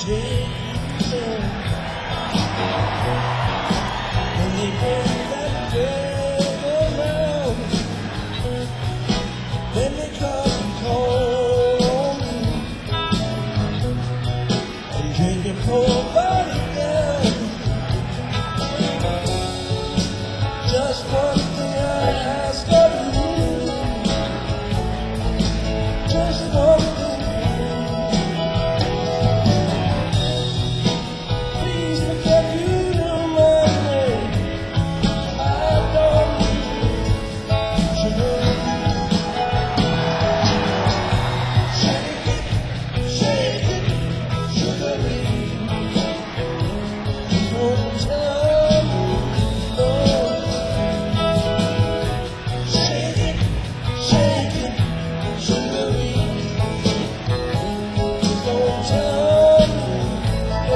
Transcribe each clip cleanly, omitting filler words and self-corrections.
take you when they bring that drag around, then they come and call on me and drink your poor body down. Just one thing I ask of you, just one thing. Please forget you know my name. I don't need to know. Shake it, sugary. Don't tell me no. Shake it, sugary. Don't tell me no.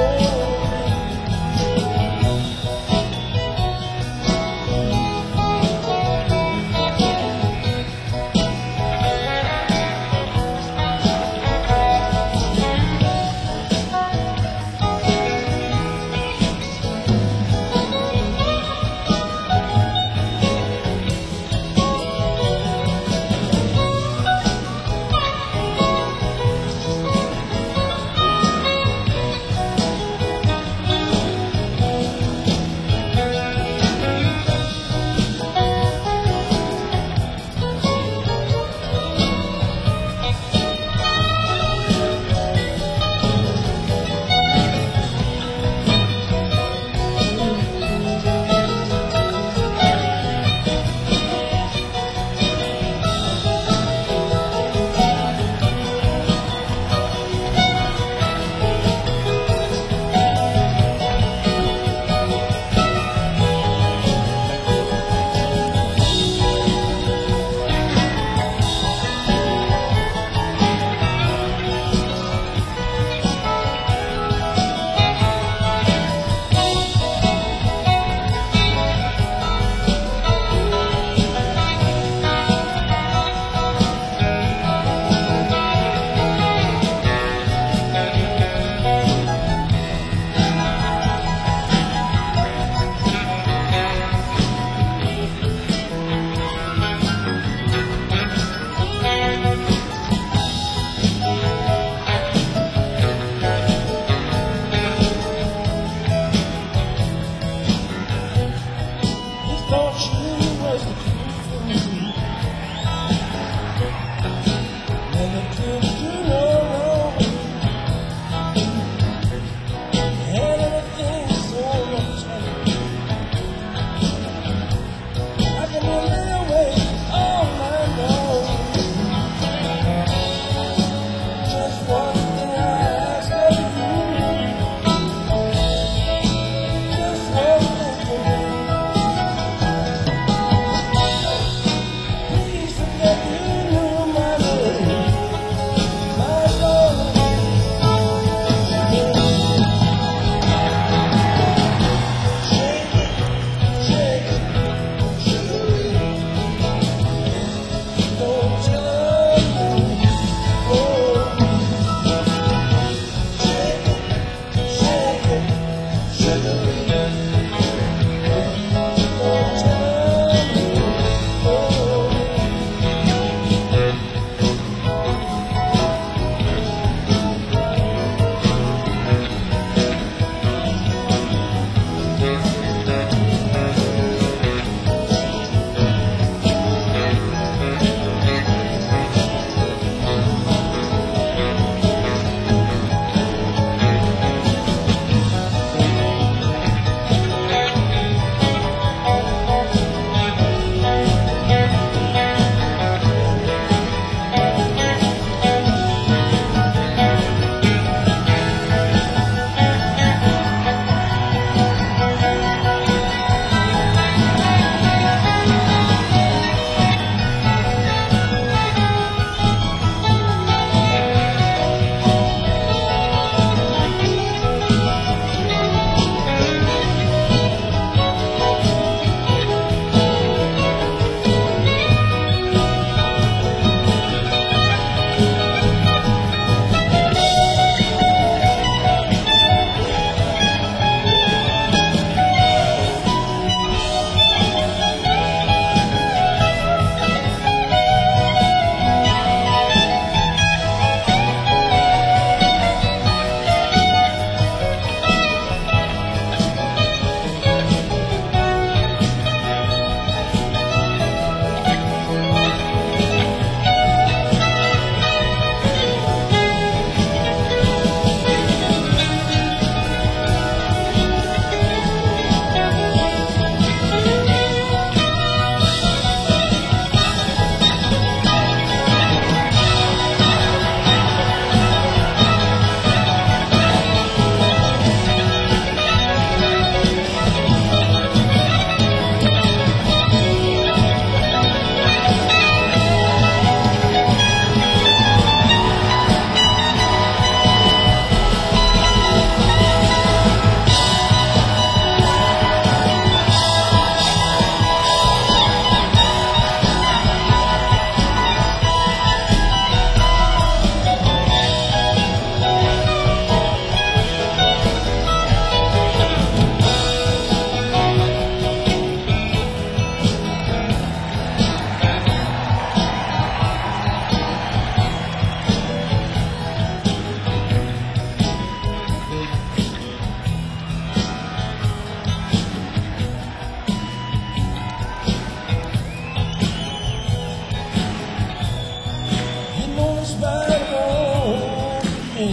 right on me.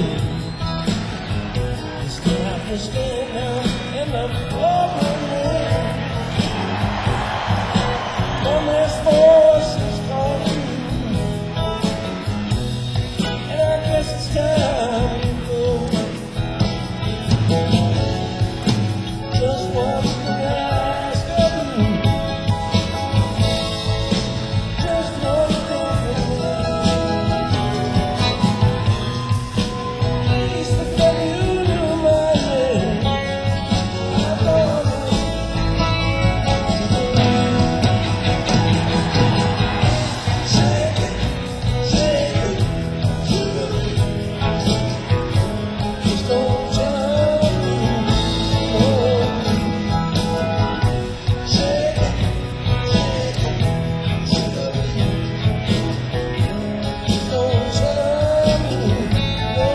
You still have to stay now in the problem. One last voice is calling, and I guess it's time to go. Just watch the eyes of you. Just one thing. He's the fun you knew my name. I thought it. Shake it, shake it, sugar. Just don't tell me no. Shake it, sugar. Just don't tell me no.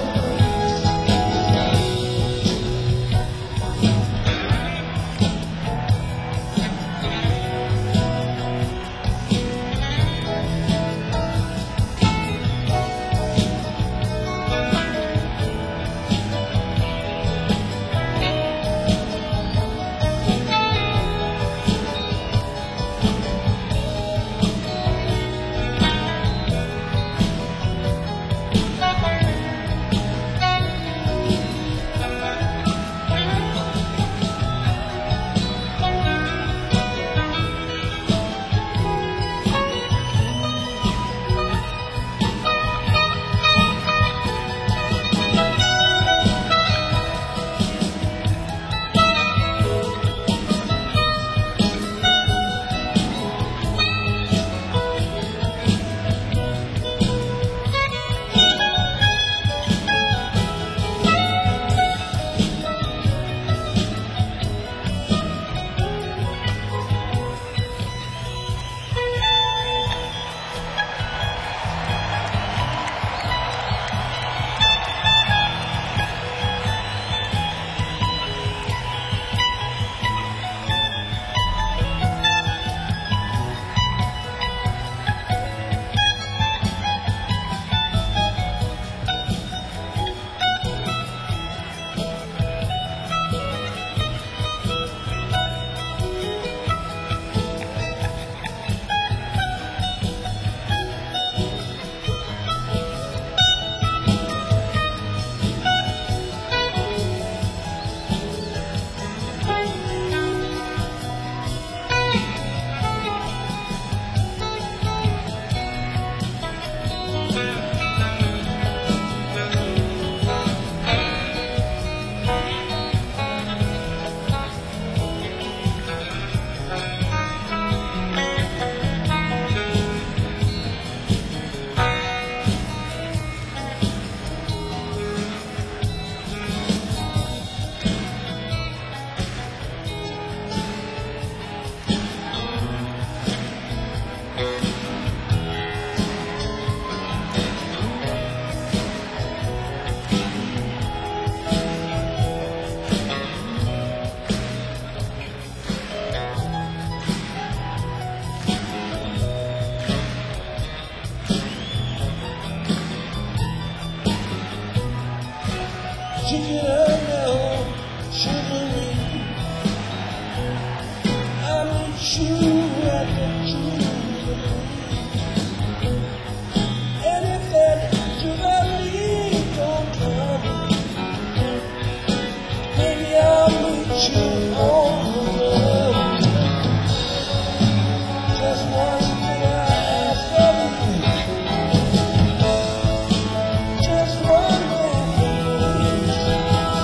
Chicken now, sugary. I need you at the jubilee. And if that jubilee don't come, maybe I'll meet you on the road. Just one thing I ask of you. Just one more thing.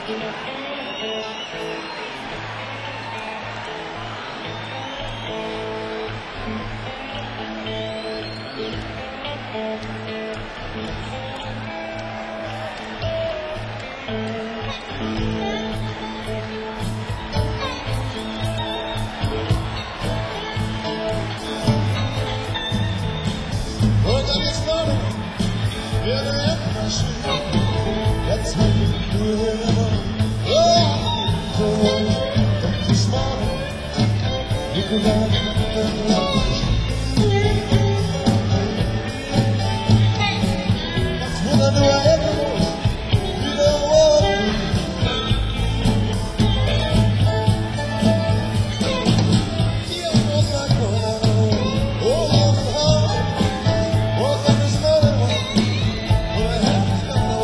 That's how you do it. Oh, this morning you could have that's when I knew I had to know. You don't want me. Yeah, of course I know. Oh, oh, this morning when I had to know.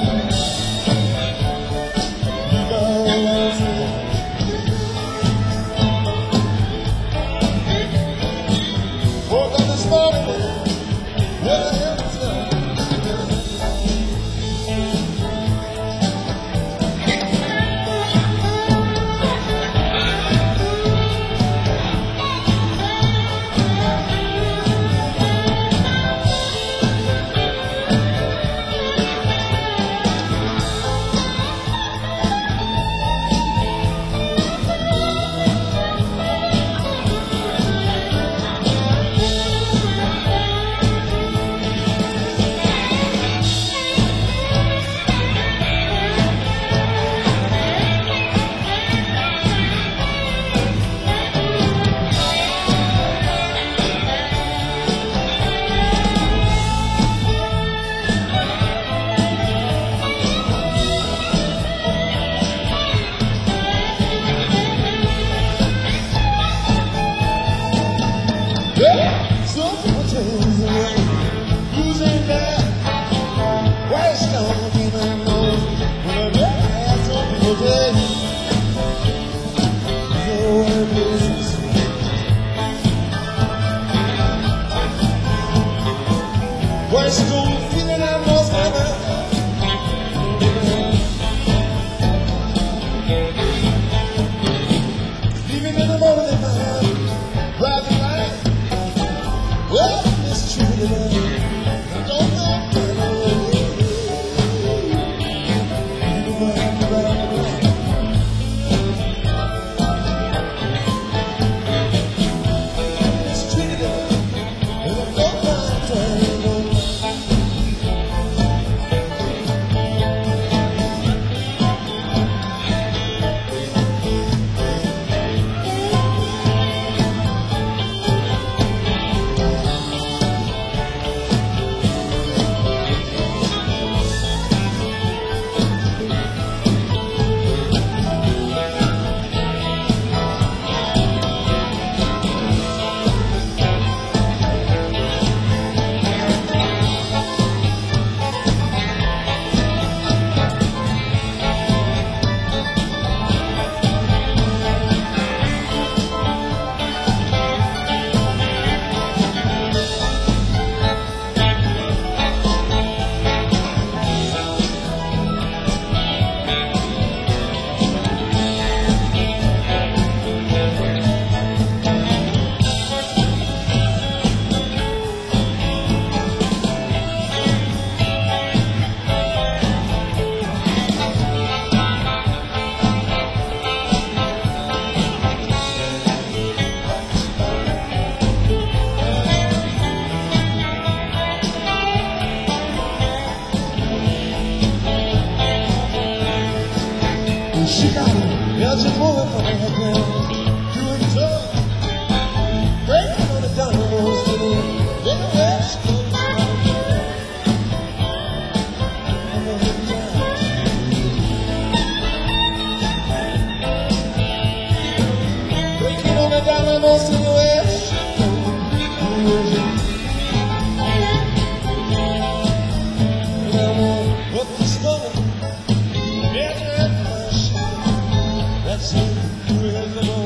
West Coast feeling I lost my mind. Even in the morning in my hand, driving right. Well, mistreated her. I don't know. Mistreated her. And I don't mind. Chicago, Belgium, moving from the ground, doing tough, breaking on the dominoes, in the West Coast. Breaking on the dominoes in the West Coast. And I want what this morning. That's it, you will know.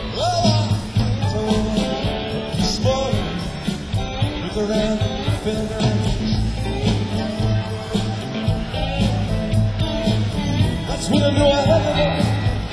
This morning, look around, feel nice. That's when I knew I had to know.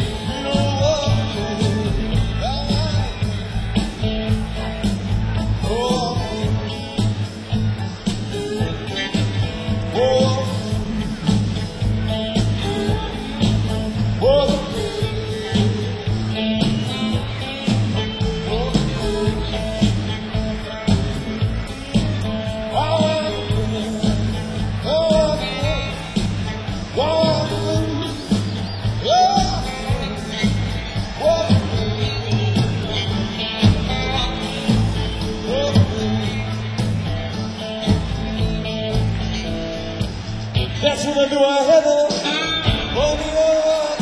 That's when I knew I had her on the other.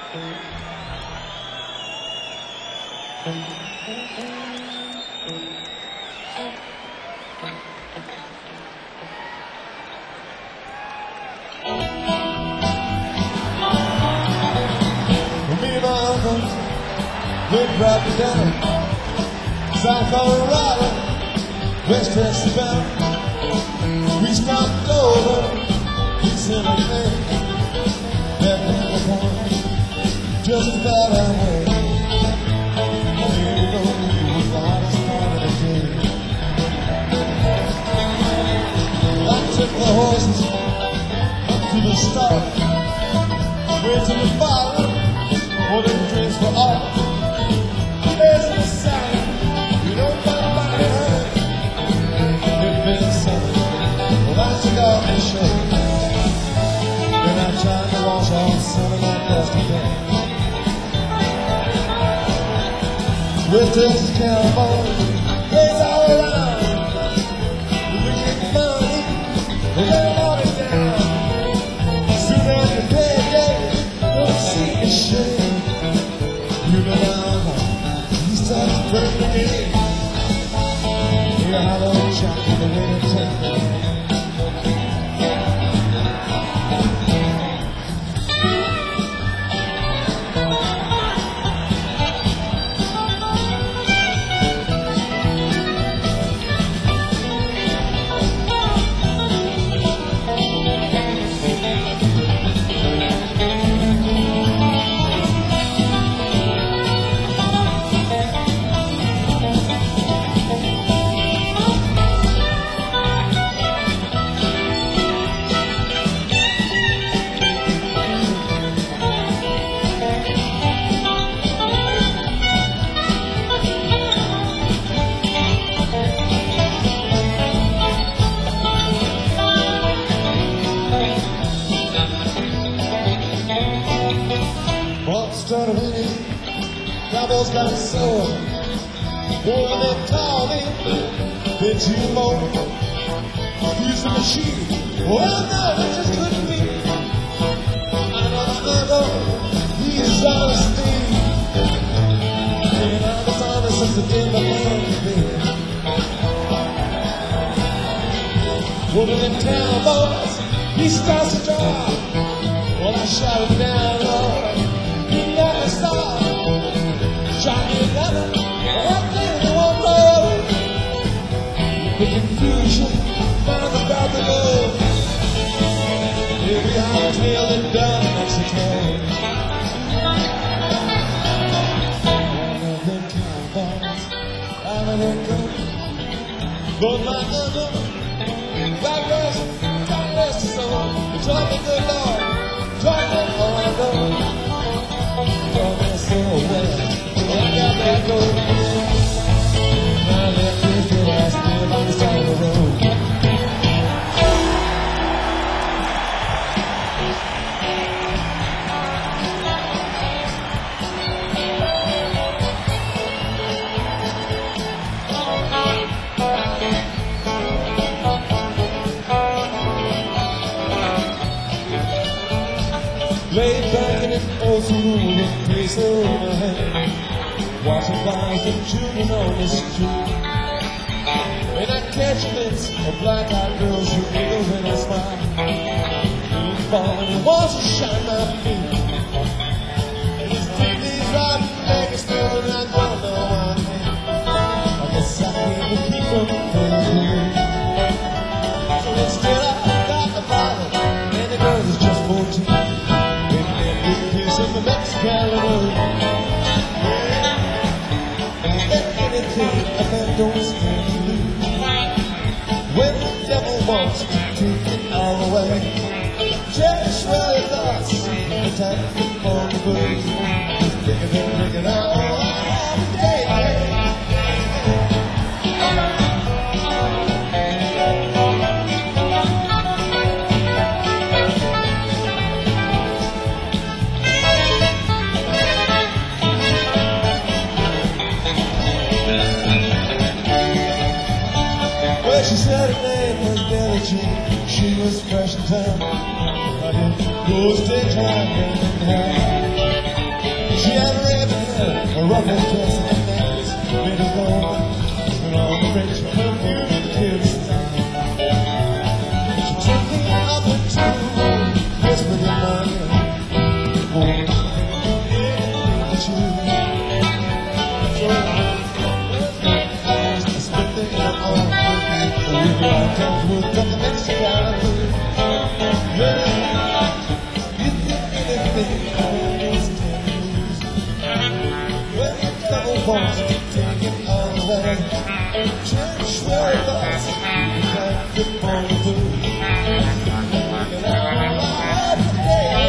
We brought me down South Colorado, West Texas bound. We stopped over, we sent a thing that never come just about our way. Here we go, we was the hottest part of the day. I took the horses up to the start, went to the bottle, for the drinks were off. There's no sign, you don't find nobody hurt. It's been summer, well I took off the shirt. Then I tried to wash off some of that dusty day. West Texas, California, it's all around. We get money, we let all it down. Soon as you pay a day, don't see your shit. You know now. Starts breaking in. We're out on the track in the winter time. Started winning, Cowboys got sore. Boy, they call me Big Jimbo. He's the machine. Well, no, it just couldn't be. I know, he's honesty. And I was honest since the day my man was big. Well, them Cowboys, he starts to draw. Well, I shot him down, Lord. He never stopped. Shot me another, one thing in one road. The confusion, found about the road. Here we are, tailed and done in Mexico. I let them Cowboys, I let them go. But my gun, God rest his soul. You taught me good Lord, taught me all I know. Taught me so well. I got that gold. Now that twisted ass still on the side of the road. Laid back in an old room with place over my head, watching guys and children on the street. And I catch a glimpse of black-eyed girls who giggle when I smile. He's falling and wants to shine my feet. And his dignity right back is still, and I don't know why. I guess I came to keep them friends. So instead I got the bottle, and the girl is just 14. In the Mexican road, anything a man don't stand to lose. When the devil wants to take it all away, just swell your thoughts and take it on the booze. Take it out all day. She said her name was Billie Jean. She was fresh in town. I didn't go stay trying in hand. a ruffled dress and a necklace made of gold, and all the rich perfume and tears. She took me up into the room, whispered in my ear, "Oh, yeah, it's you." So I spent the night on with you. I can't put nothing else together. Yeah, you did anything I was telling you. When the devil wants to take it all away, change where it was, you can't get more to do. And all today.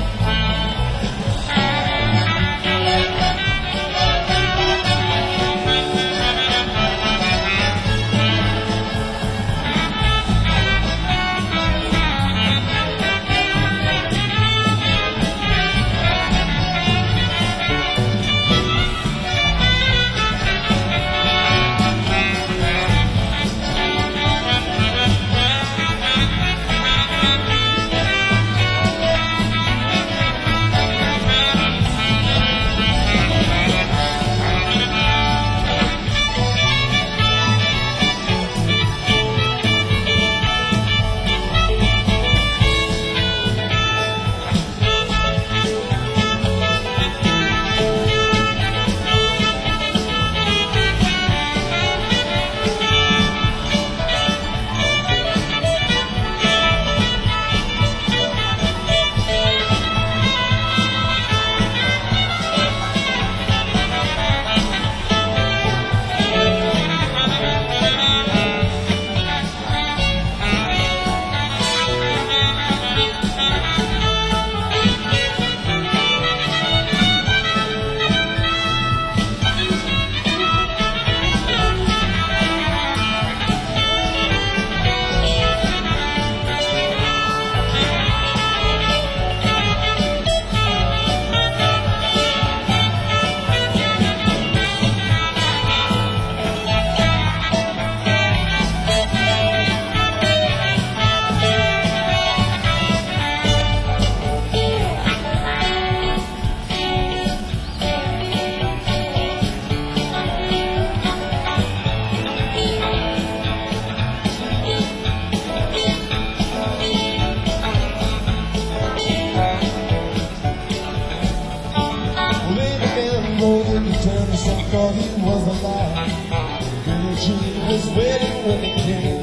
Thought he was alive. Billie Jean was waiting when he came.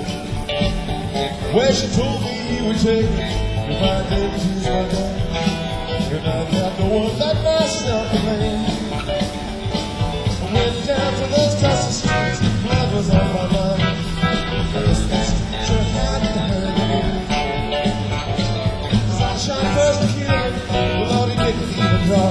Where she told me he would take me if I didn't choose my dad. And I got no one but myself to blame. I went down to those dusty streets, blood was on my mind. I just sure had to hurt again. Sunshine first to kill him, but Lord, he didn't even draw.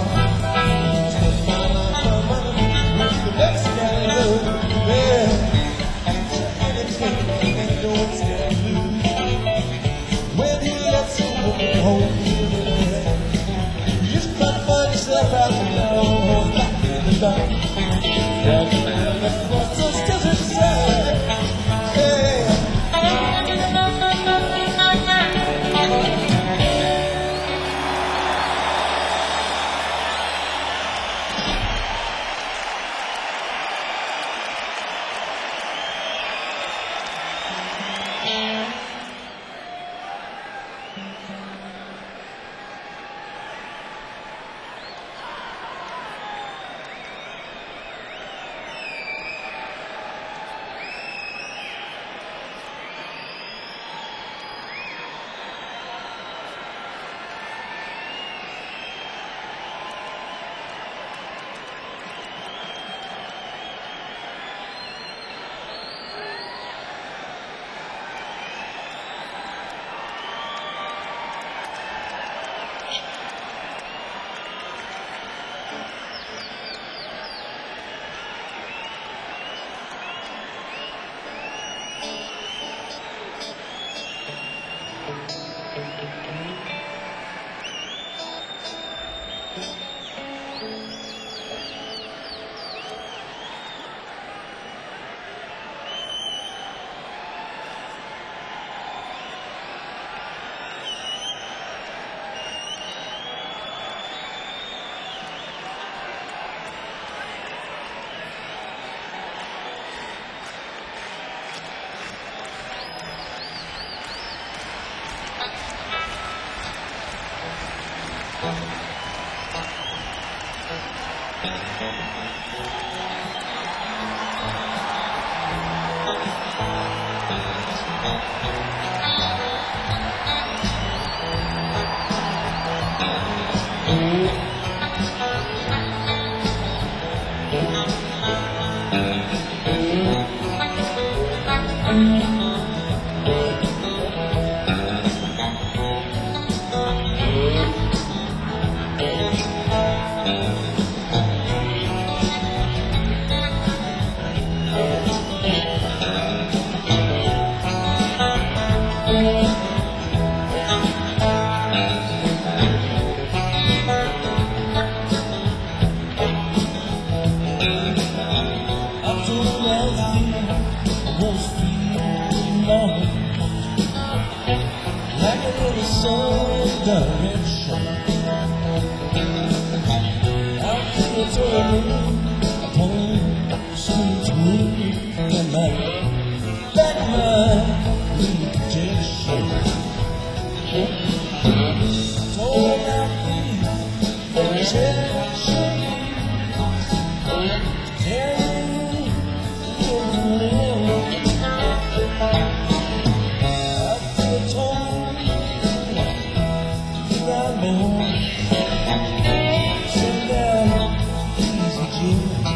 Next guy, yeah, anything and no one's gonna lose. When he lets a woman hold you in the hand, you just might find yourself out alone, back in the dark. Walking down across those desert sands, yeah. Direction out to the turn upon sweet moon and my back my rejection. Told out the rejection, telling you out to the tone. Sit down, easy Jim.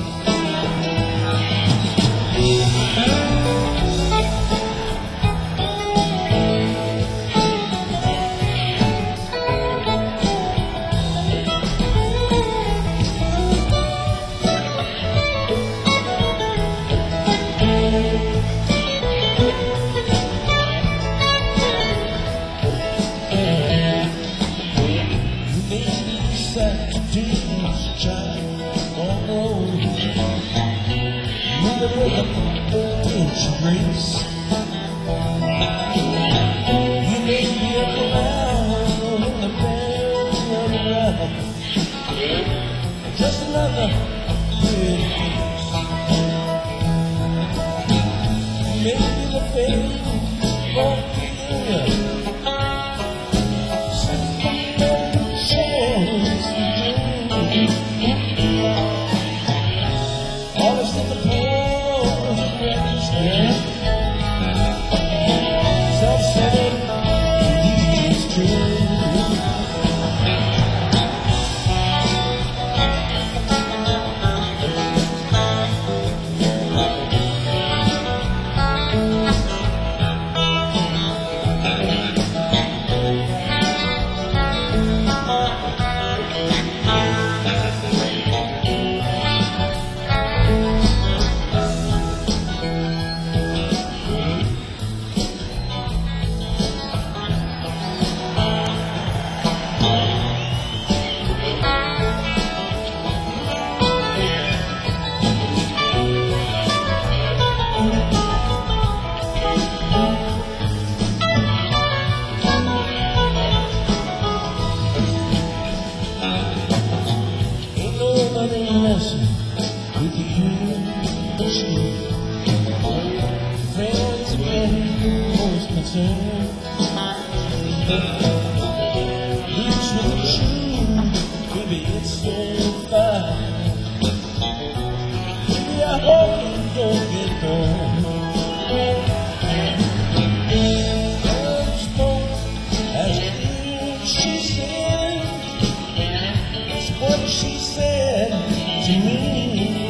Race. You may be a clown in the band around, just another pretty face. Maybe the pain won't feel something that changes the dream. All this in the pole is yeah. With you, friends again, most concerned. Reach with the truth, maybe it's still fine. Maybe I hope you don't get burned. As she said, it's what she said to me.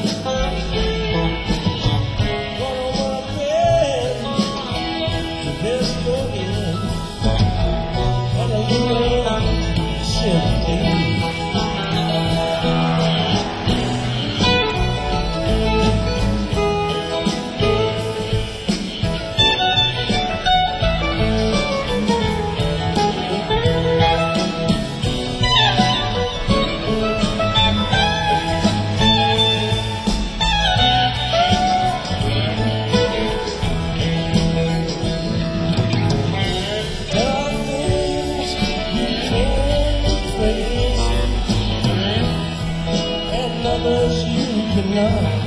Others you can love.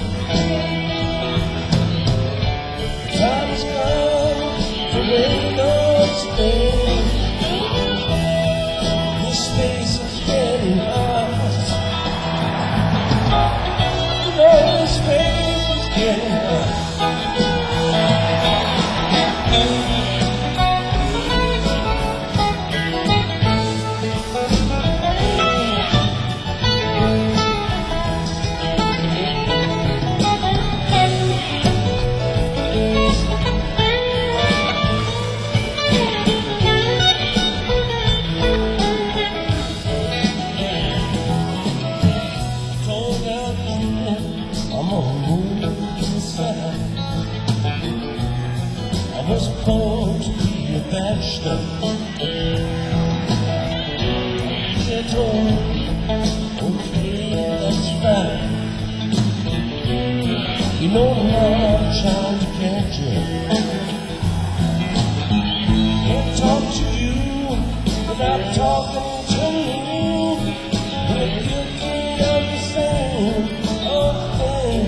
Time has come to make no space. This space is getting hard. born to be a bachelor. They told me, okay, that's fine. You know I'm trying to catch you. Can't talk to you without talking to me. We're guilty of the same old thing.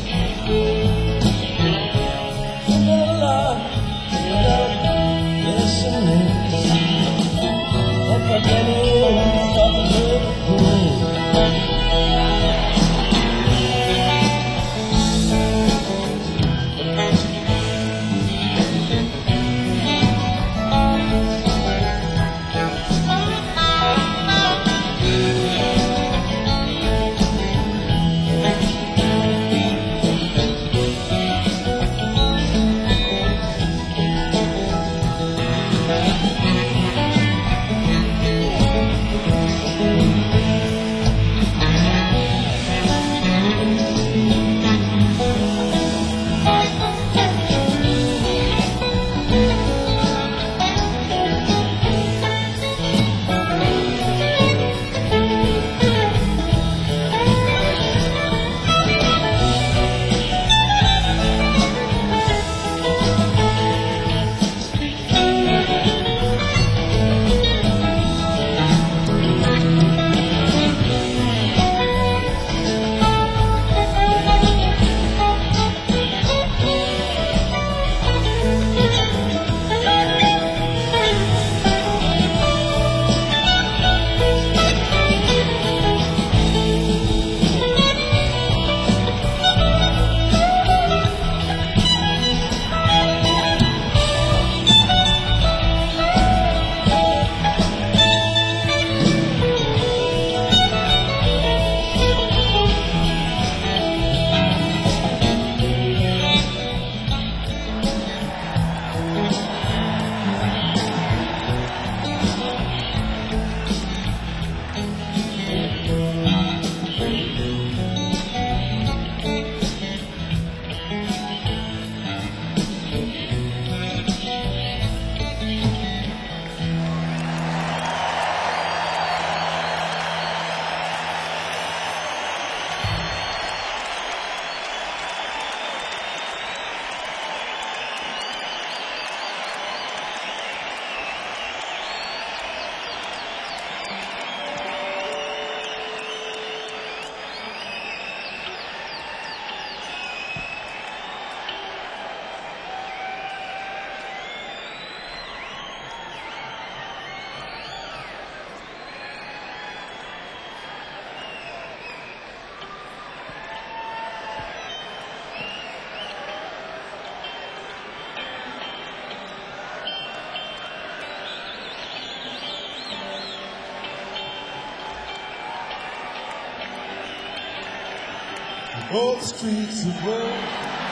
Old streets of gold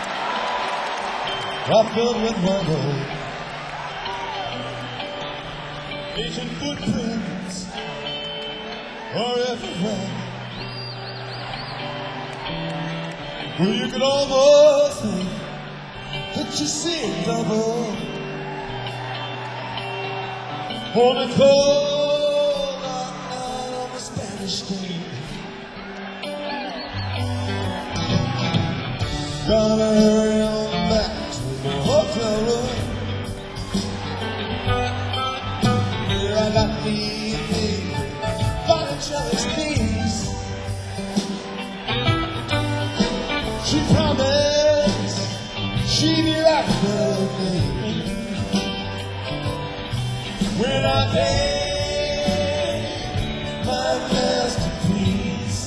are filled with rubble, ancient footprints are everywhere, where you can almost think that you see it double on a cold night on the Spanish State. Gotta hurry on back to the hotel room. Here I got me Botticelli's piece. She promised she'd be right there with me when I paid my masterpiece.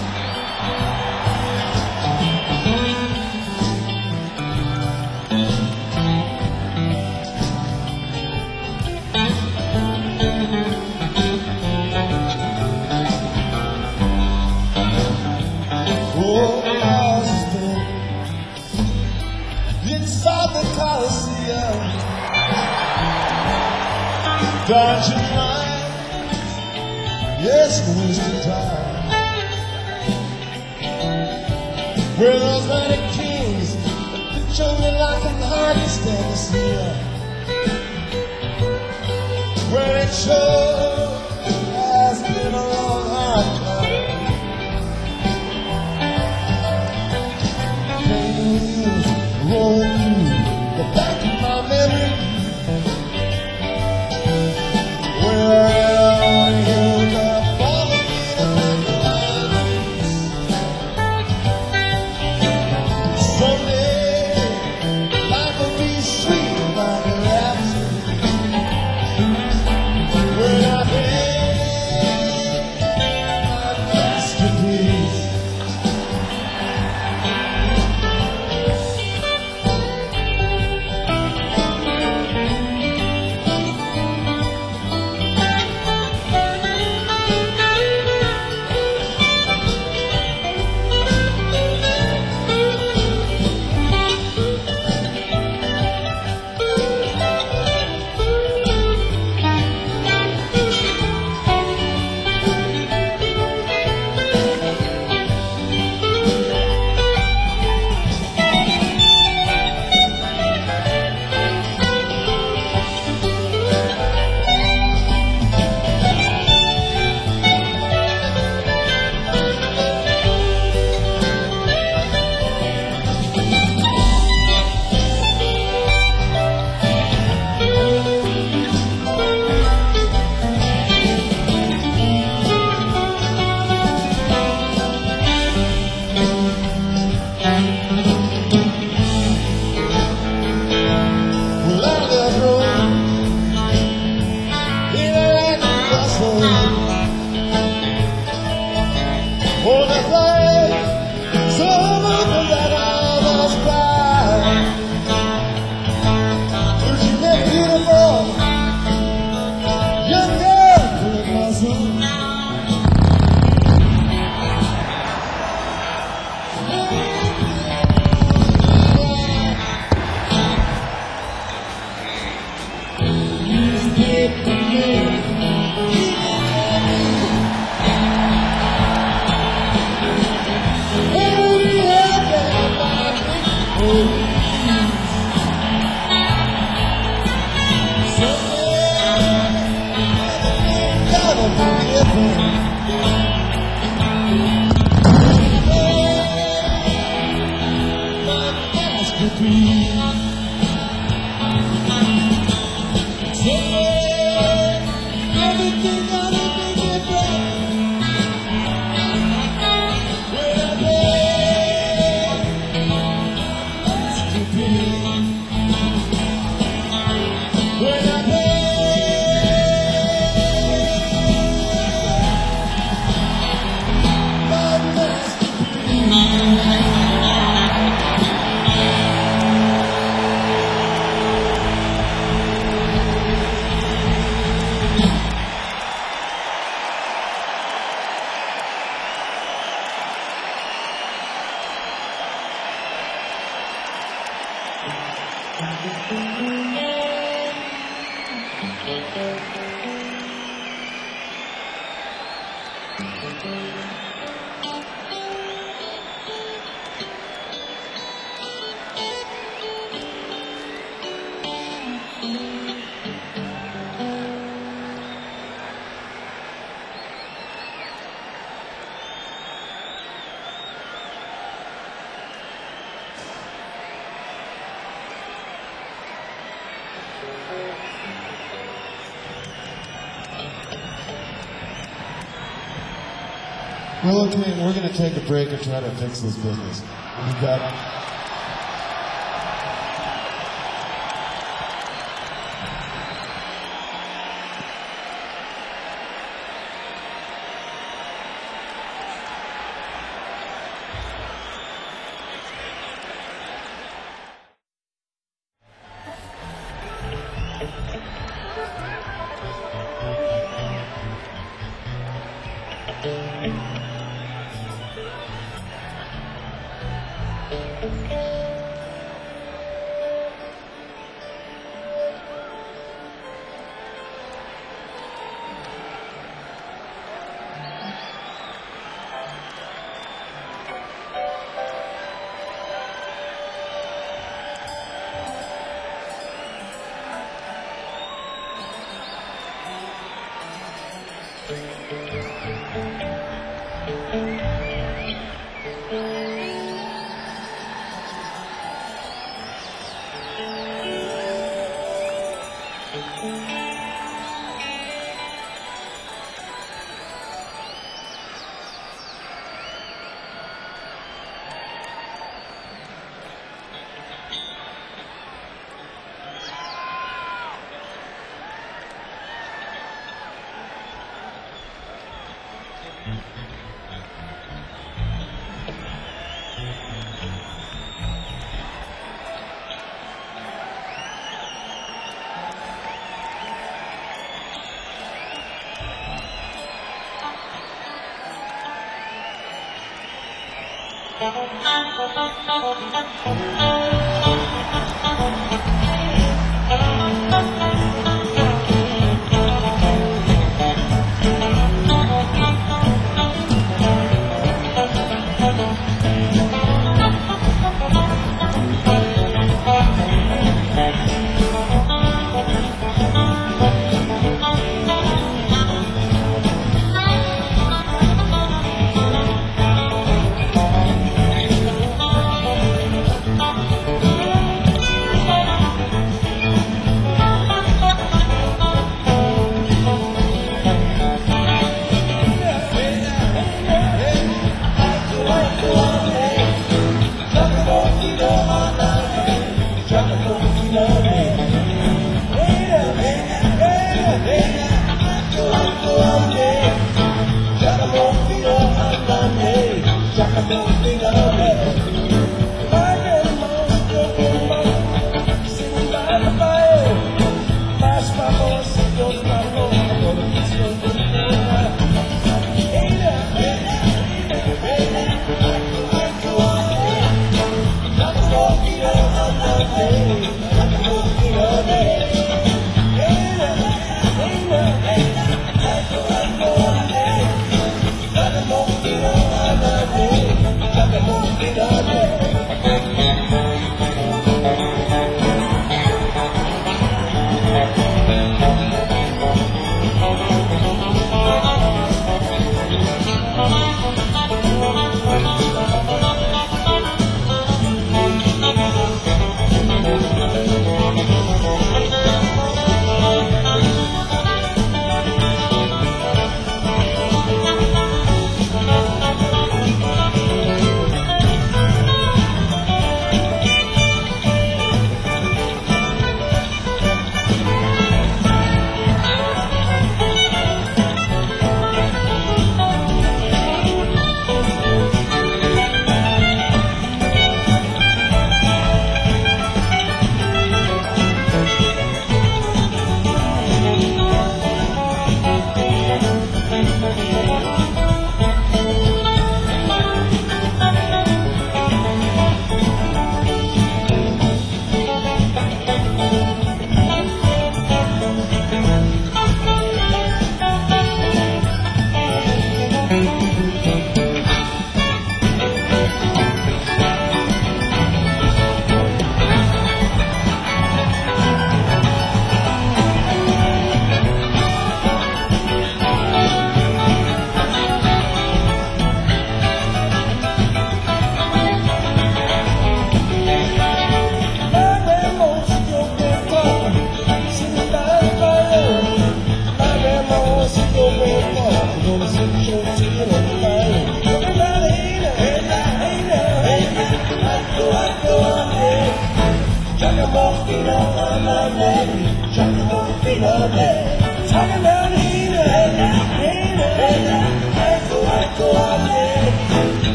Inside the Coliseum, dodging lines, yes, wasting time. Where those mighty kings that picture me like I'm hardly standing still. Well, it sure has been a long, hard time. Pain rolling through the back of my memory. Well, you're the falling in the lines. Someday life will be sweet like a rhapsody. When I hear my masterpiece. Well, I left home in a land of bustle. Oh, the flag, some of them that I was crying. But you met beautiful, young girl full of muscle. Well, okay, we're going to take a break and try to fix this business. We got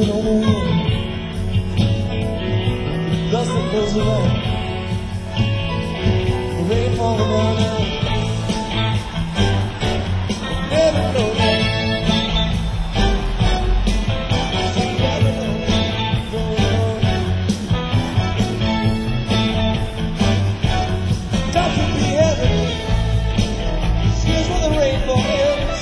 breathing on the wind. The dust that goes around. The rain falling down now. Never know that. That could be heaven. Here's where the rainbow ends.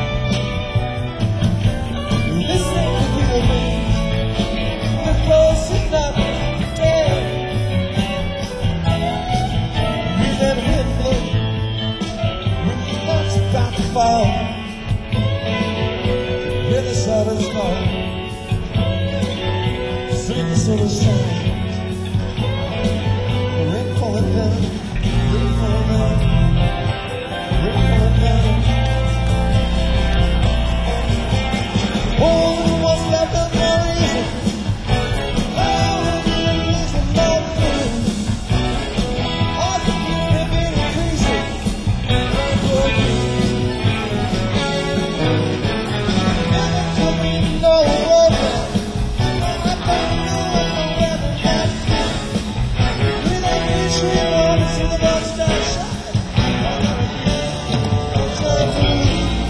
This ain't the real me. We're close enough to tell. Here's that wind blowing when the light's about to fall. Hear the silence call. Sing the sort of song. The rain falling down. Rain falling down. Rain falling down. Oh, what's left of no reason? Oh, the reason not true. All the people have been increasing. Right for you. Never took me no other. I don't know what the weather has been. We don't need shit on us in the bus stop shine. It's not for you.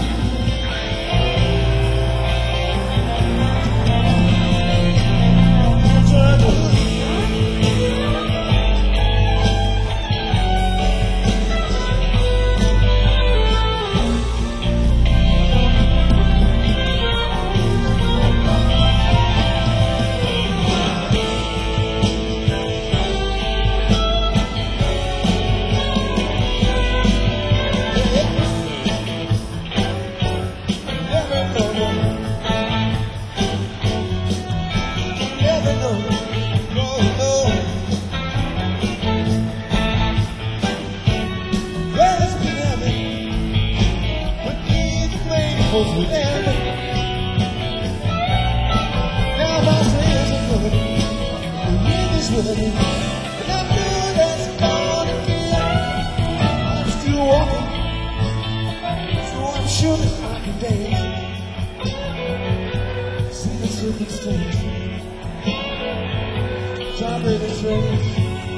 With them. Now my sails are good, the wind is with me, and I know that's gonna be it. I'm still walking, so I'm sure that I can dance. See the circumstance, vibrating strange,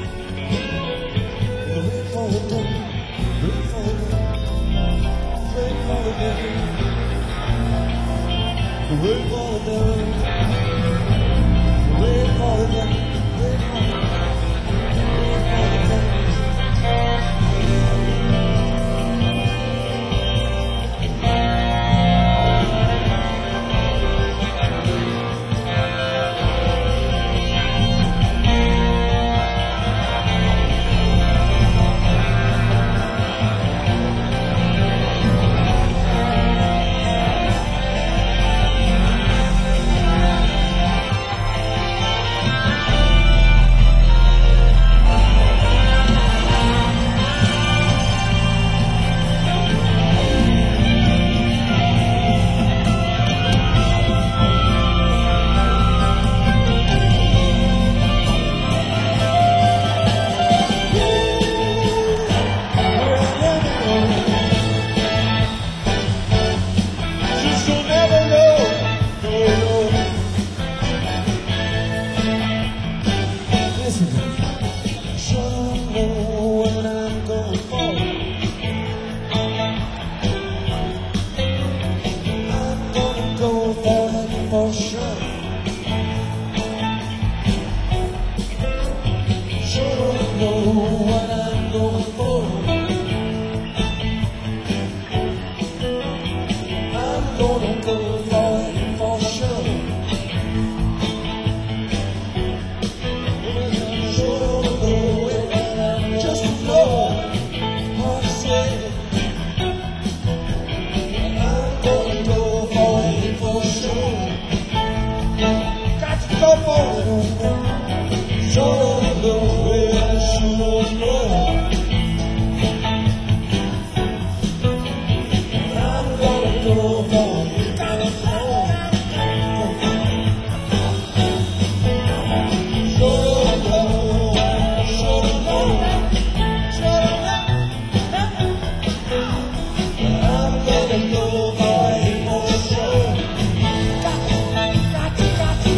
and the rain falling down, rain falling down, rain falling down. The rain falling down, the rain falling down, rain falling down, rain falling down. For sure. Sure don't know what I'm going for. I'm gonna go for it for sure. Sure don't know it, just know what I said. I'm gonna go for it for sure. Go for it, so the way I should know. I'm gonna go for it, gotta go. So the way I should know. I'm gonna go for it for sure. Got to.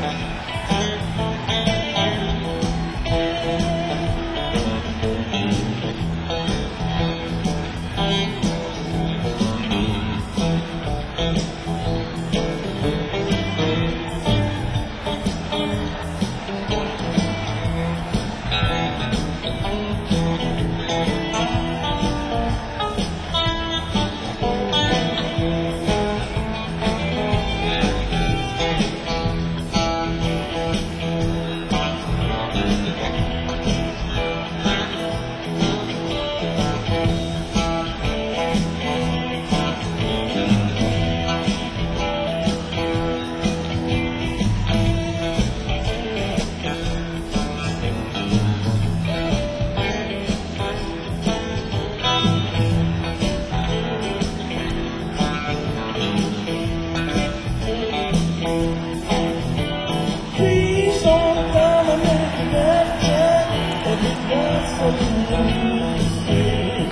Please don't come and make me better. If it was something you say,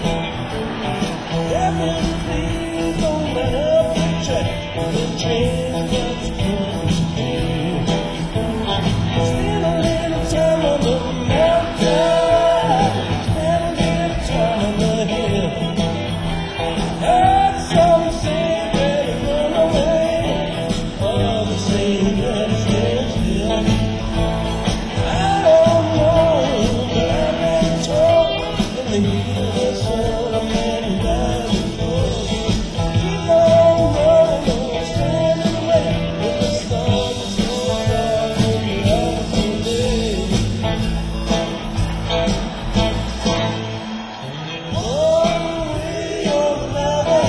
please don't let up the track. The train gets close to me. Spend a little time on the mountain, spend a little time on the hill. Heard some say better run away, others say better stay still. I don't know, but I've been told in the years that a man dies before. Keep on running, standing away with the stars so dark in the other day. One way or another,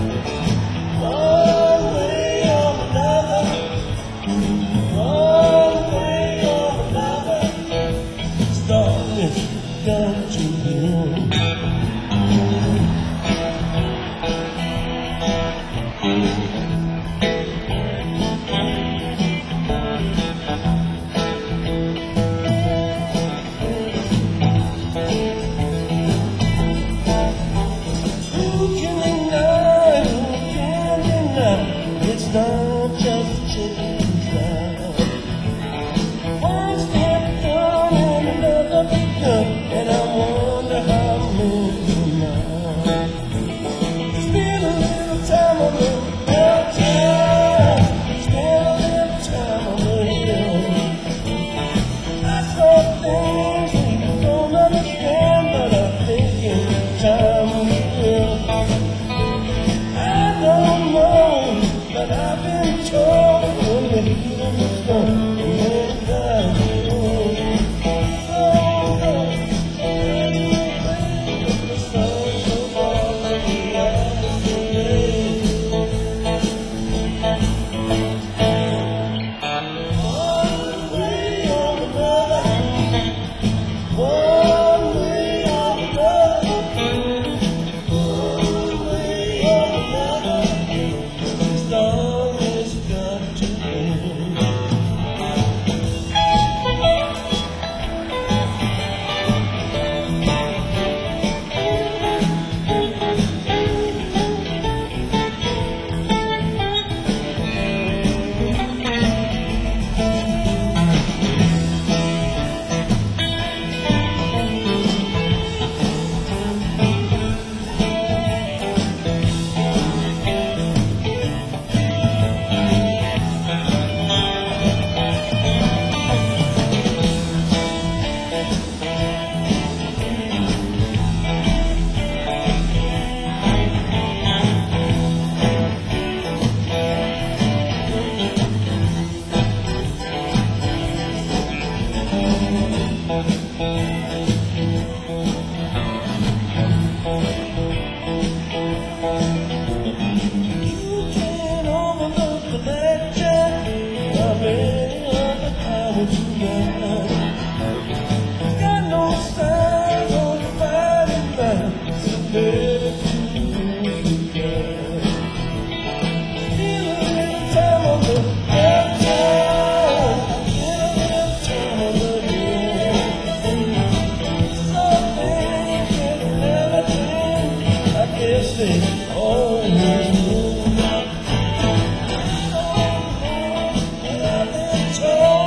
one way or another, one way or another, storm is done to you. Who can deny, who can deny, it's not just a children's life. One step done and another begun, and I wonder how many now. Spend a little time on the mountain, spend a little time on the hill. I saw things you don't understand, but I think in time will. I don't know, but I've been told when the healing done, the man dies alone. So good, the sun so far from the eyes away. One way or another, one way or another, one way or another, this song has got to end. You can't overlook the legend of any other power tonight. Got no signs on the fighting line, so better to get. Spend a little time on the mountain, spend a little time on the hill. Some things can never change, I guess they always will. I don't know, but I've been told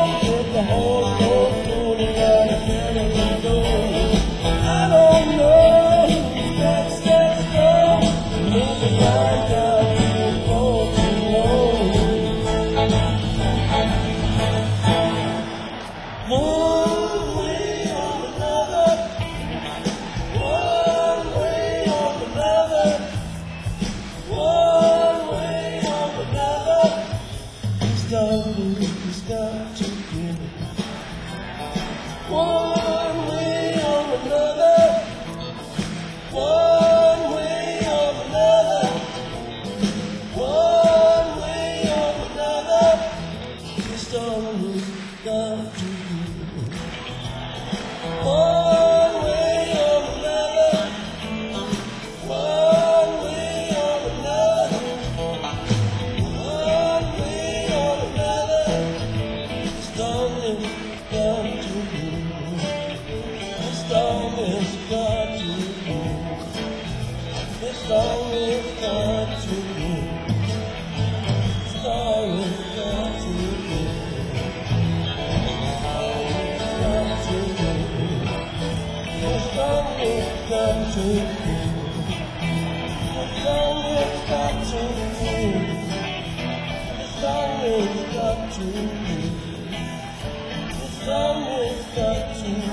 is God to you. The song is God to you. The song is God to you. The song is God to you. God to you. The song is God to you. The song is God to you. The song is God to you. The song is God to you.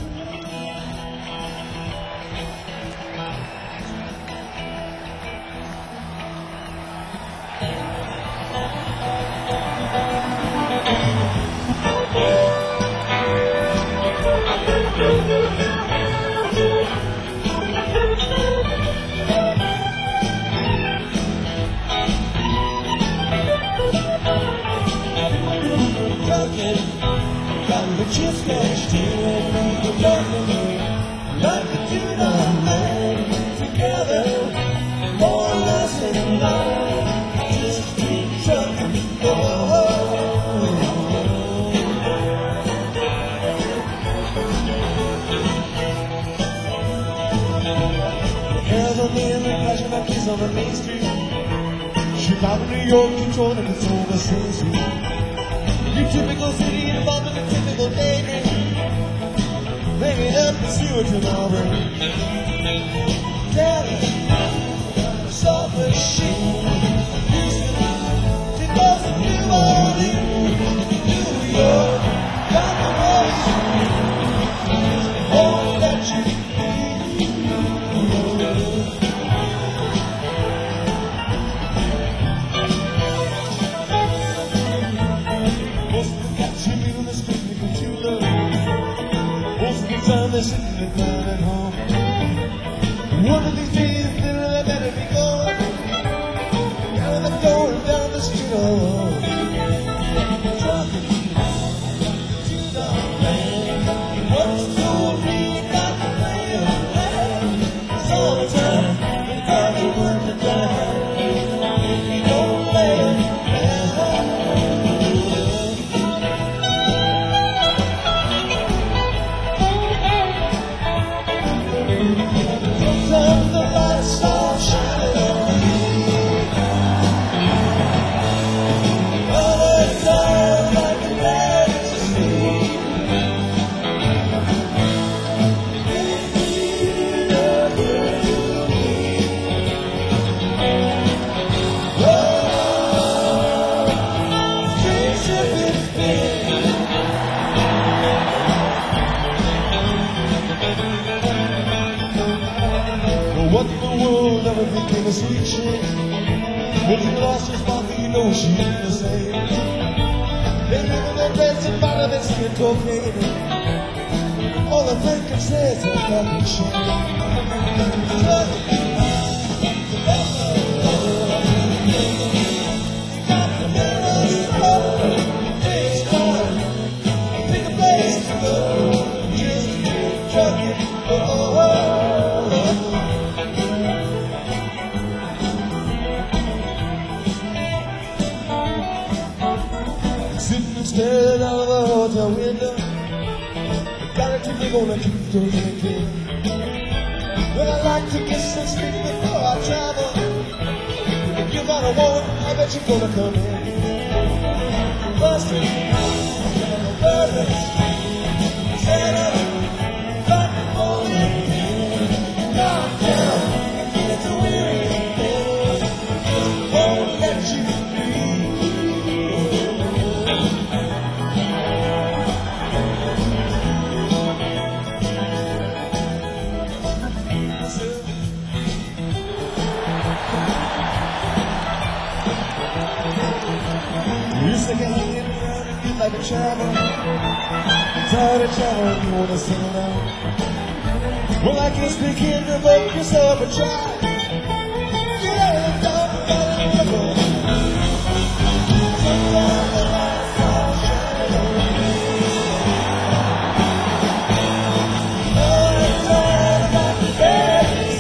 But you scratched you and you nothing like the two of men together, more or less in love. Just keep trucking. There's a man flashing my keys on the main street. Chicago, New York, Detroit, and it's overseas. You typical city involved in a typical daydream. Hang it up and see what tomorrow. Dallas, Salt Machine, Houston, Tacoma, New Orleans, New York, got the voice. All that you need. They're sitting and crying at home. One of these days, they better be gone. Now they're going down the street alone. Talking to the man. What's told me about the plan? It's all the time. You gotta work the time. If you don't let it sometimes the lights all shining on me. Other times like a fantasy. Oh, dreams have been big. What in the world never became a sweet chick? When he lost his mother, you know she ain't the same. They live in their beds and bottom and skin cocaine. All the thing can say is a fucking shit. Pick a place to go. Just keep trucking. Sitting and staring out of the hotel window. Gotta keep me gonna keep drinking. Well, I like to kiss and sleep before I travel. If you got a woman, I bet you're gonna come in. Busted, burgers, set up, got the morning. Calm down, it's a weary thing. Won't let you used to hang around and feel like a travel. Tired of traveling, you wanna settle down. Well, I guess begin to book yourself a try. Get out of the dark, sometimes the lights all shine on me. All the time about the days.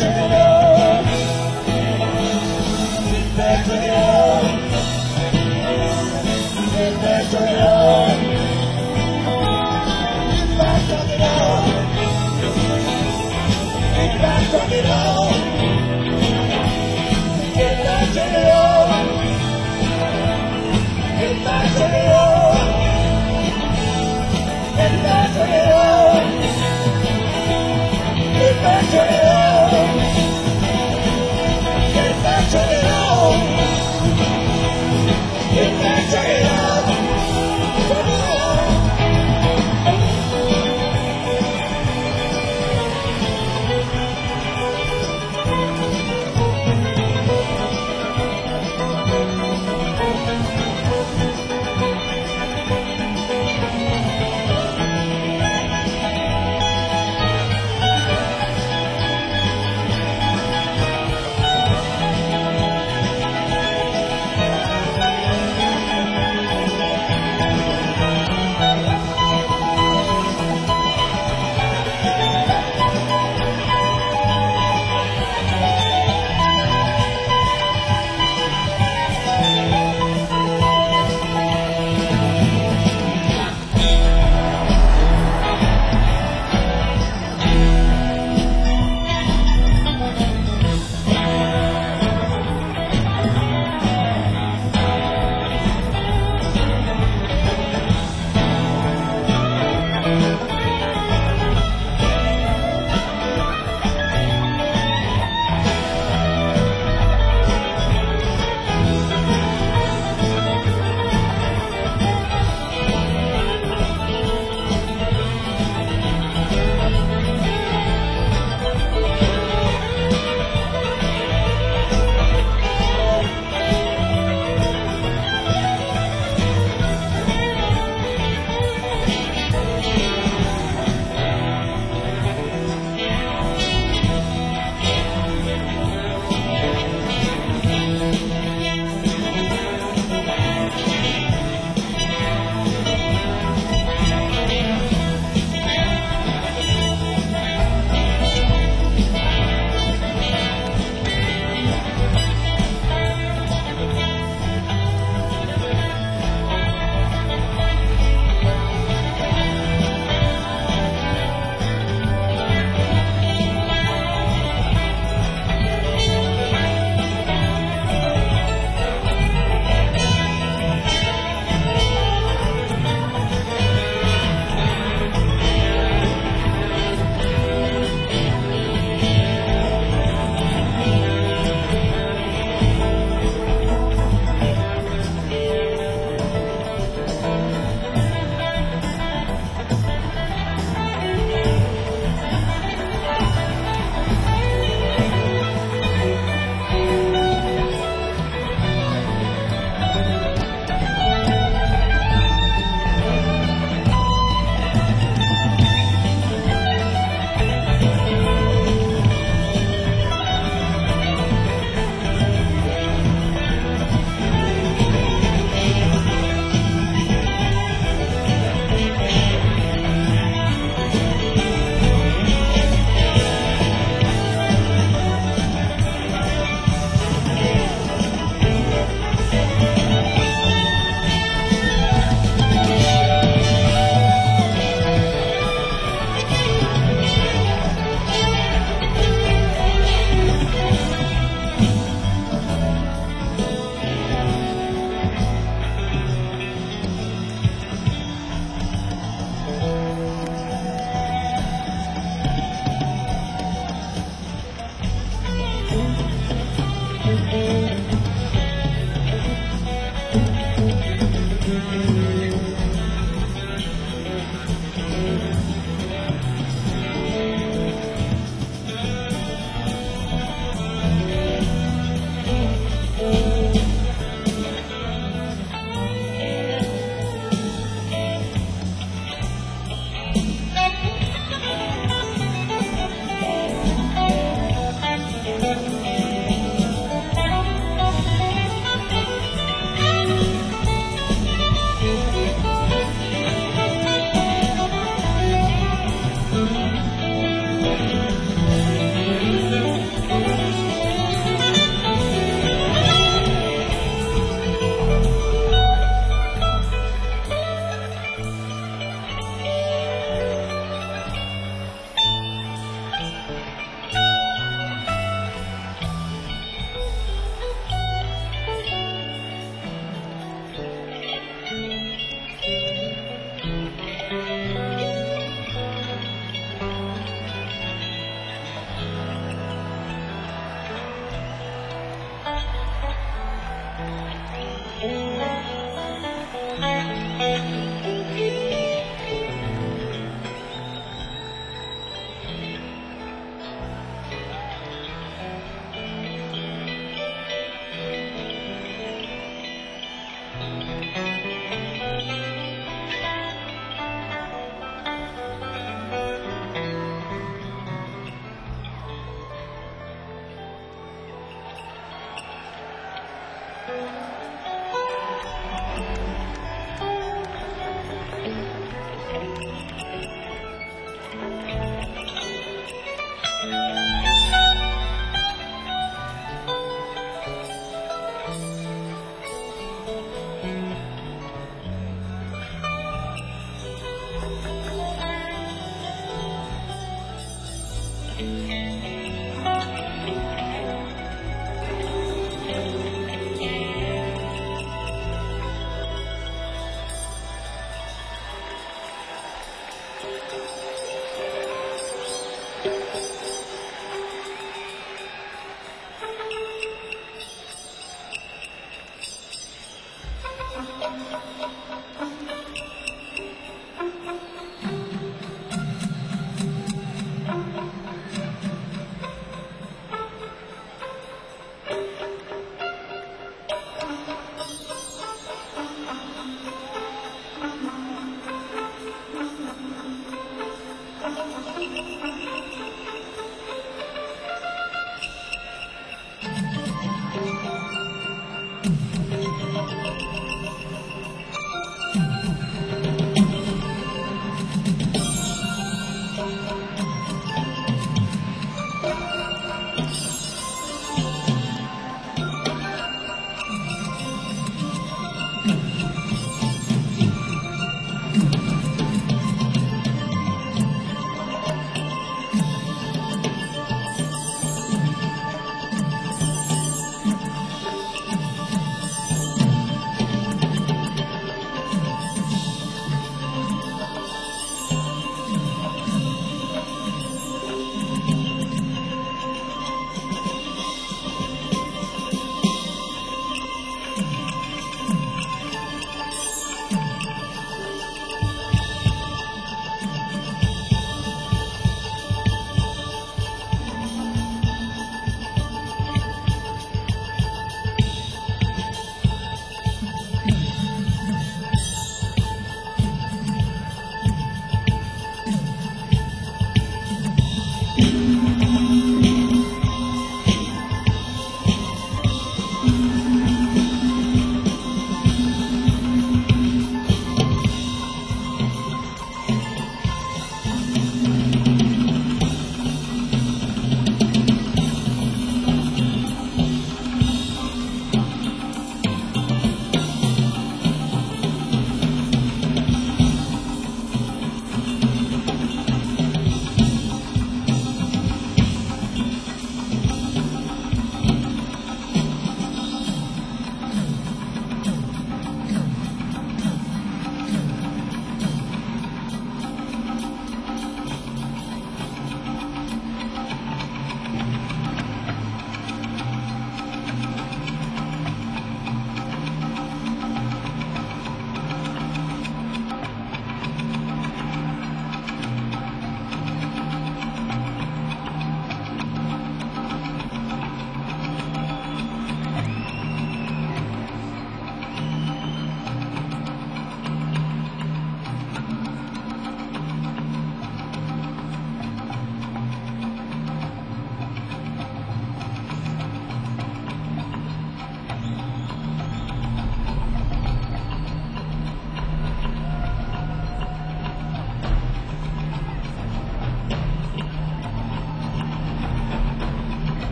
to the old. Get back to the old. Get back to the old. Get back to the old. Get back to the old. Get back to the old. Get back to the old. Get back to the old. Get back to the old.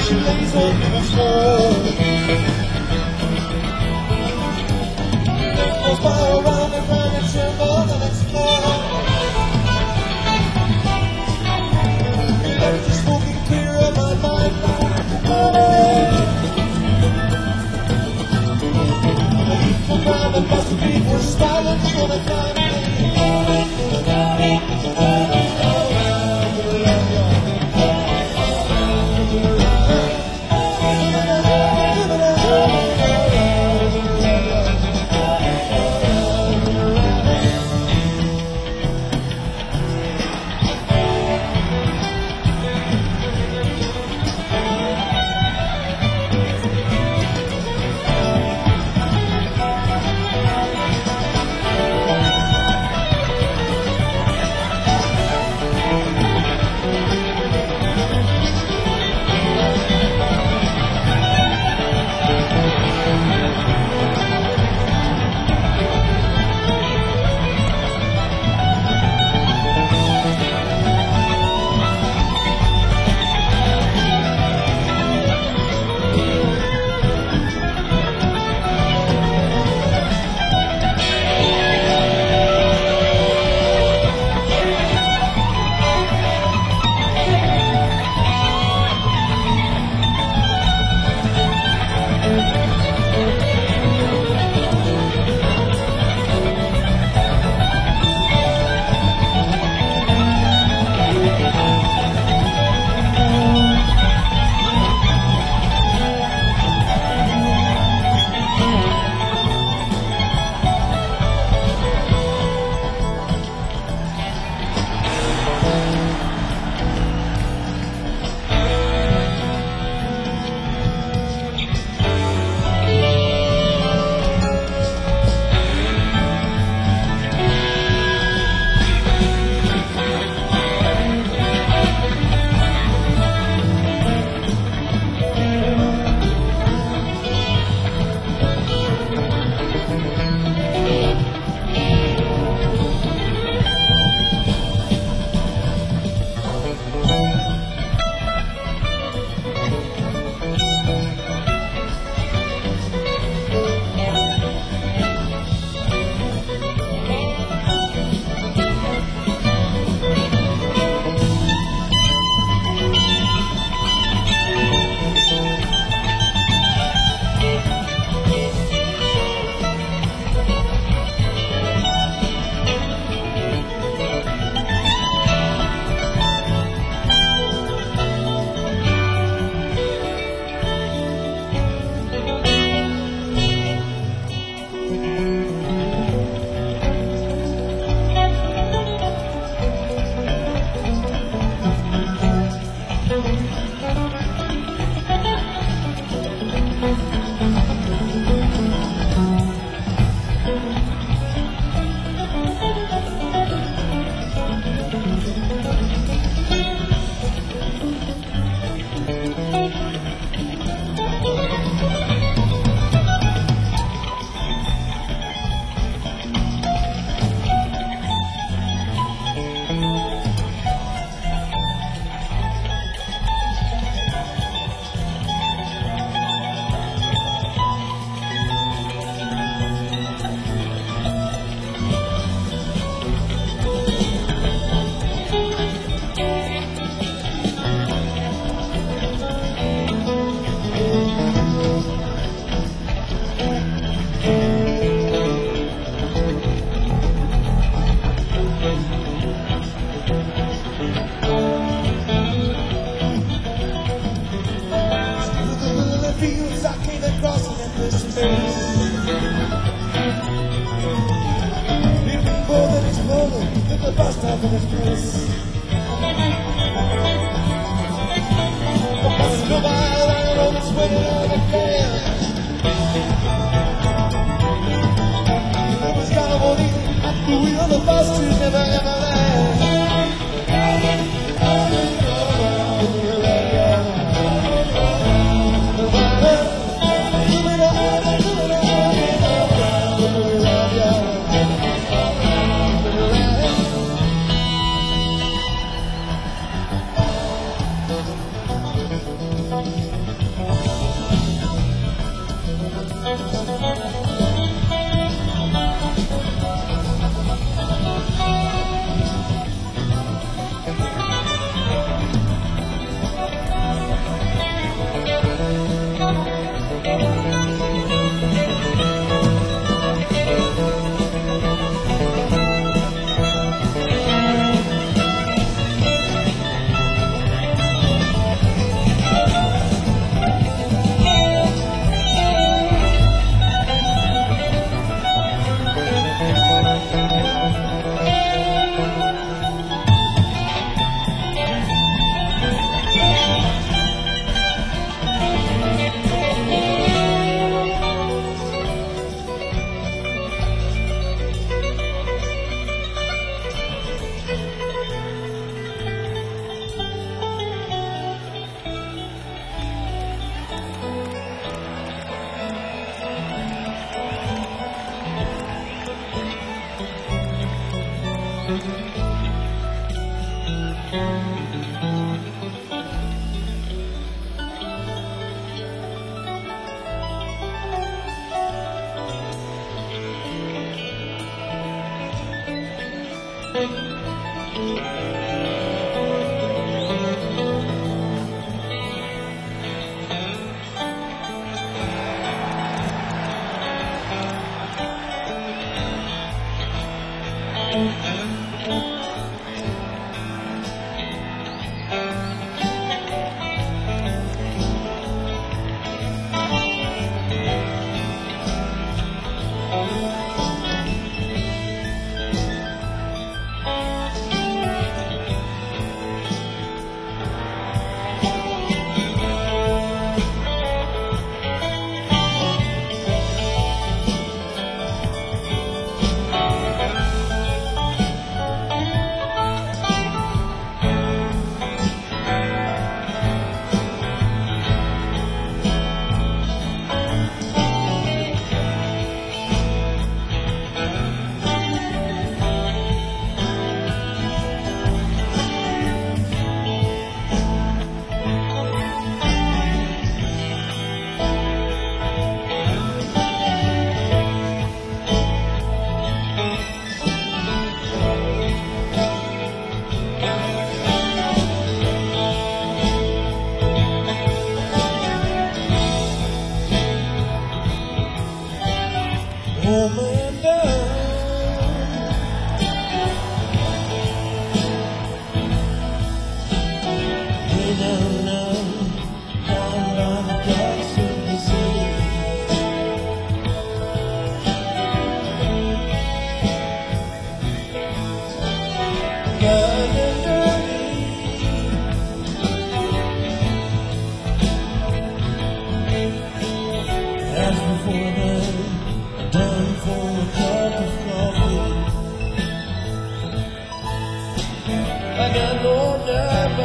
she lays on the floor. Then goes by around and round and tremble and explore. Left is smoking clear of my mind like morning. Around the bus of people silent for the time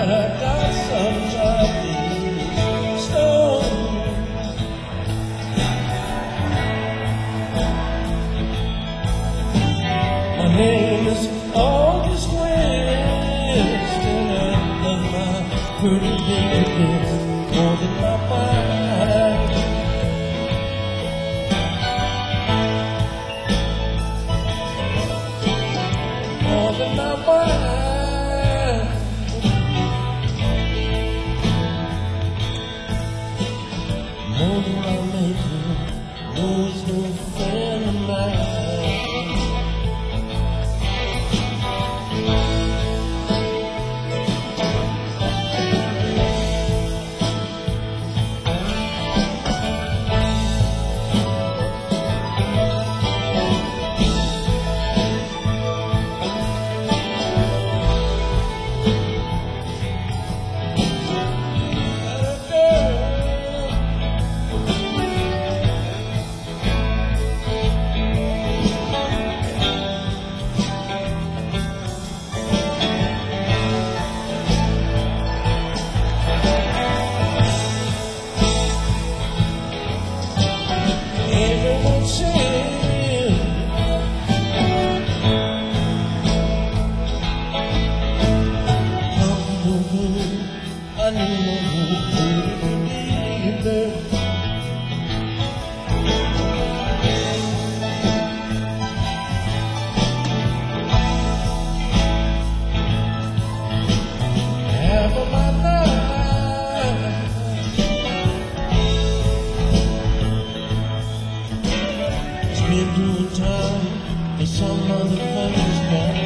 I got some Chinese stone. My name is August West, and I love my pretty baby more than my mind. More than my mind. More than I make you, knows no friend of mine. I half of my life spent doing time for some other fellas now.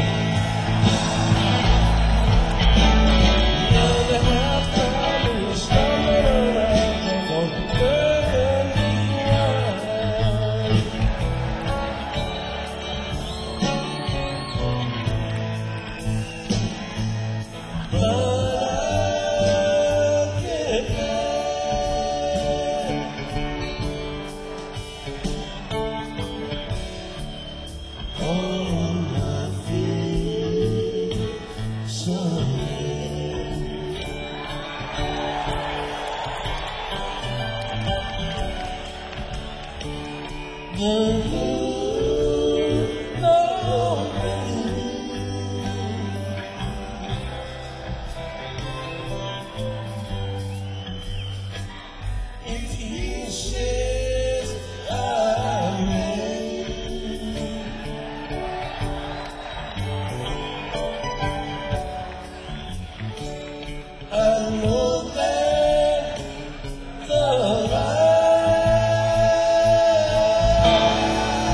If he says I'm I know that the light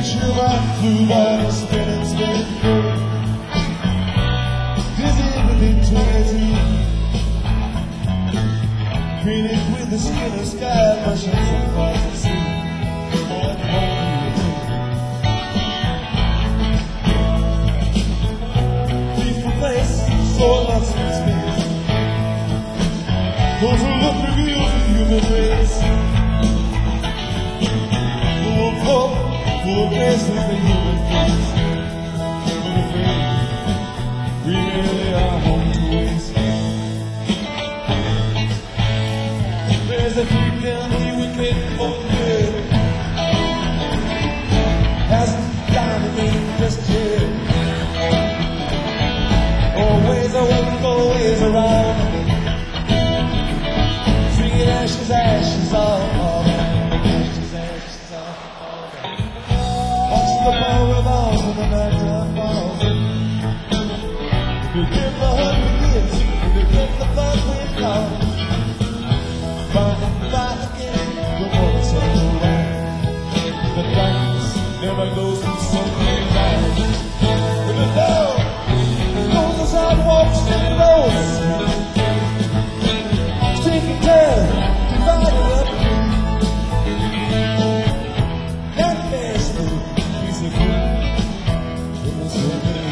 windshield flew by, spinning, spinning, spinning. Dizzy with eternity, painted with the skin of sky, pushing so far to see. Peaceful place, so lost in space. Those who look reveals the human race. Full of hope, full of grace with the human face. Full of faith, we really are home to waste. There's a freedom we would make for good. Hasn't died again just yet. Always I won't go ways around. Singing ashes, ashes all falling. Ashes, ashes all falling. Watching the ball revolves when the night time falls. Begin the hunt begins, begin the fun with love. Fighting back again, the water's on the right. The darkness never goes from something right. With the door, goes the sidewalks and the roads. Taking care, divided up. That fast food, piece of food. It was so good.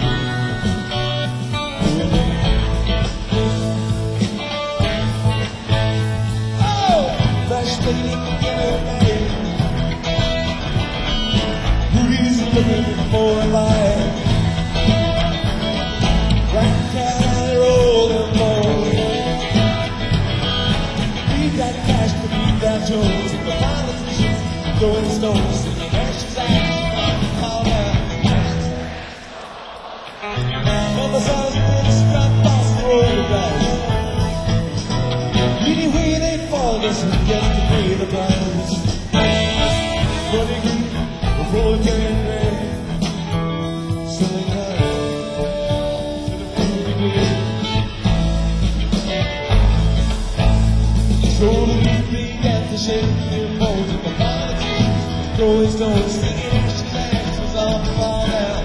Waiting who's looking for a life? Black cat rolling low. Leave that cash to leave that Jones. The politicians throwing stones. Ashes, ashes, all down. On the side of the big strap, boss roll the dice. Anyway they fall, just to get to pay the price. Running in the proletariat day, selling out to the movie. So the youth began to shake their bones at the politicians, throwing stones, singing ashes, ashes all fall down.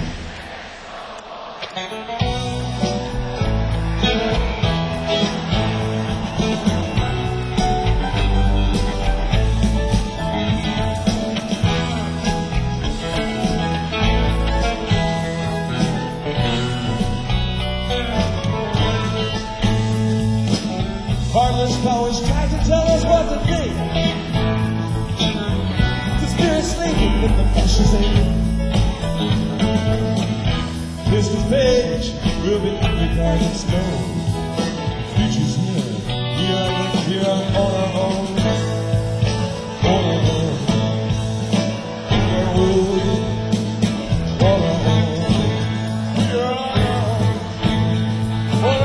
Heartless powers try to tell us what to think. The spirit sleeping with the fascist aim. History's page will be because it's known. Future's here, we are left here on our own. On our own. On our own. On our own. We are on our own. On our own.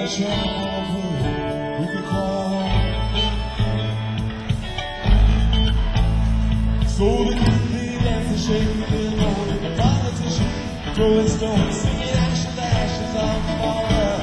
trouble, we can call. So the freelance is shaking the road, the politician throwing stones, singing ashes, ashes on fire.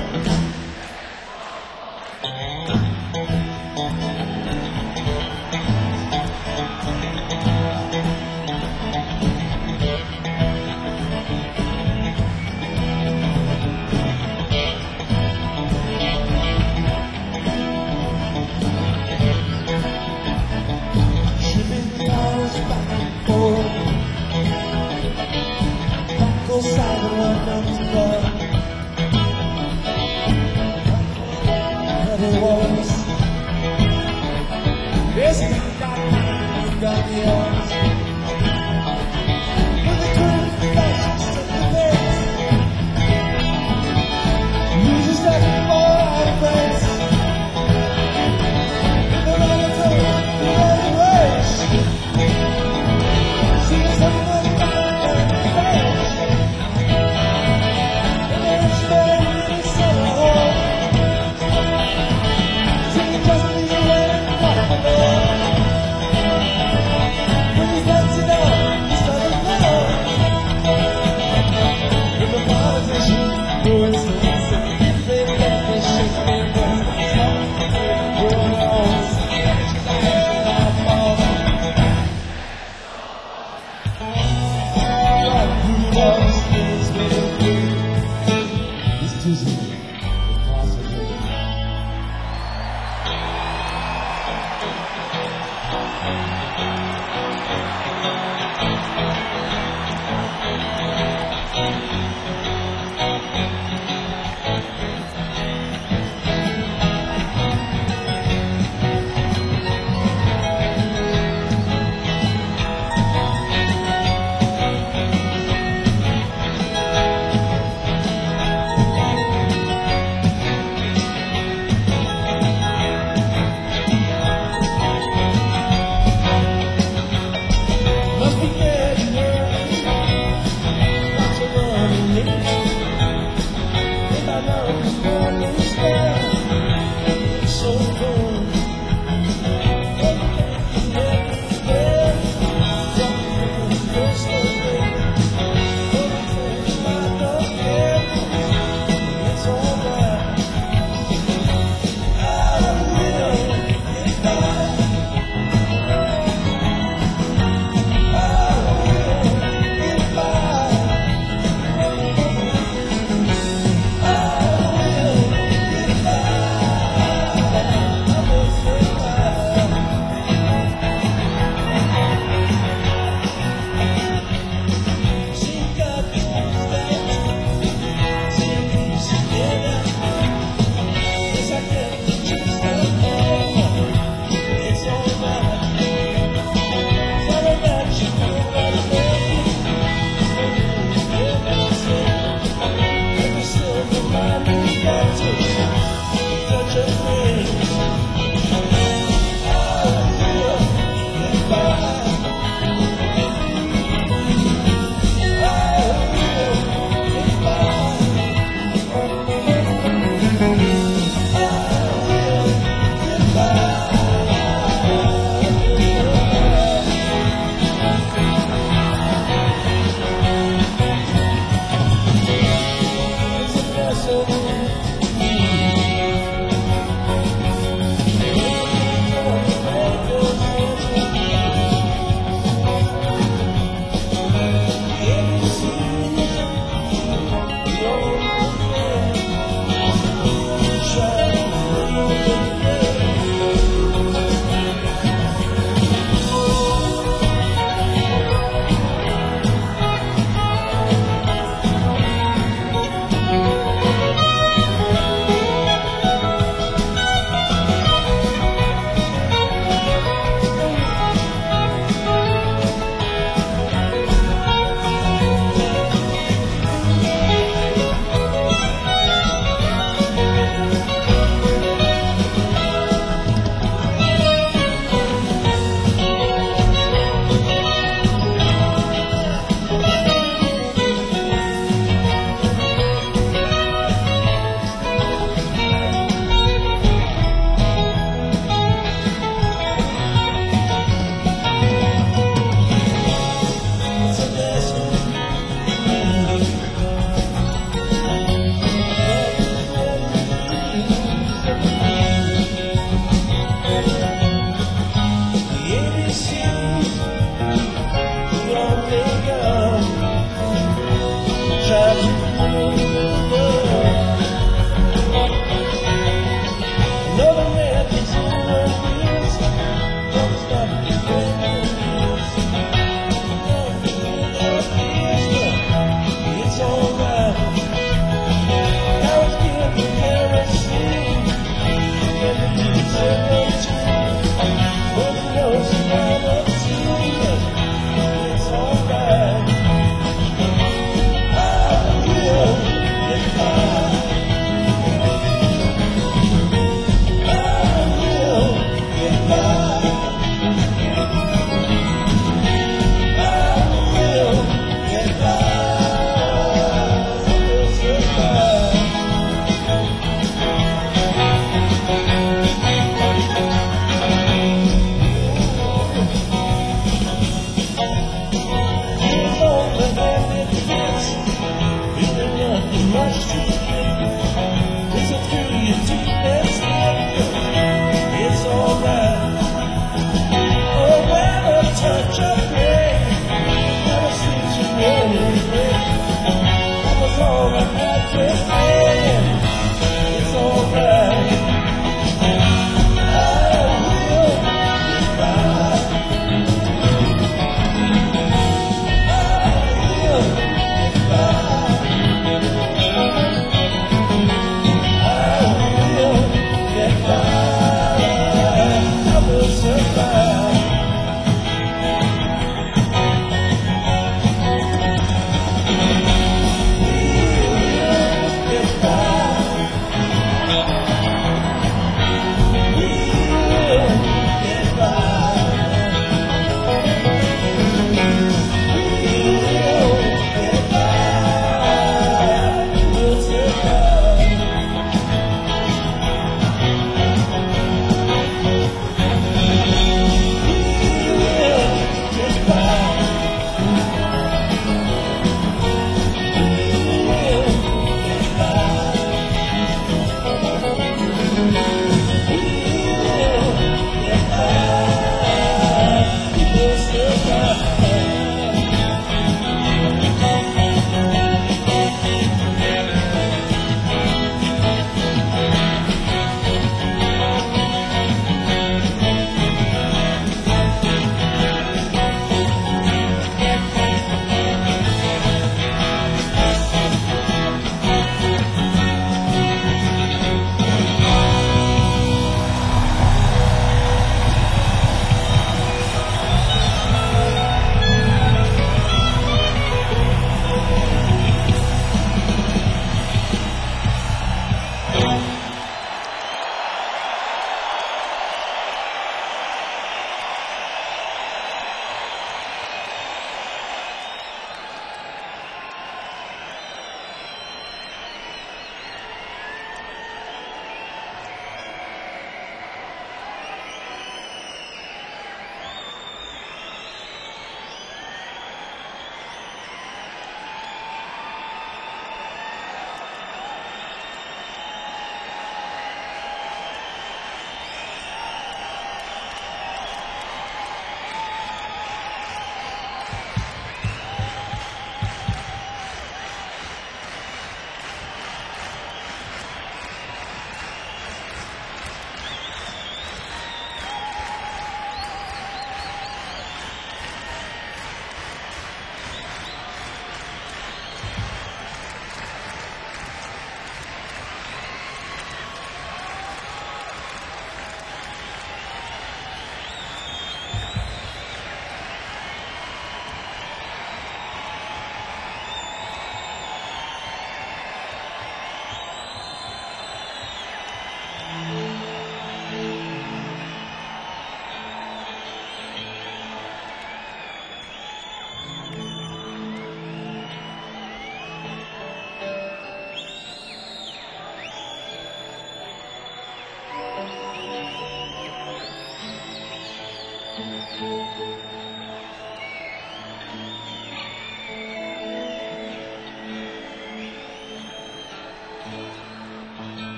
Yes, you got mine, you got yours. With the cool flashes to the face, you just got all out of place. The runners of the old race, see something like that in the face. It's alright.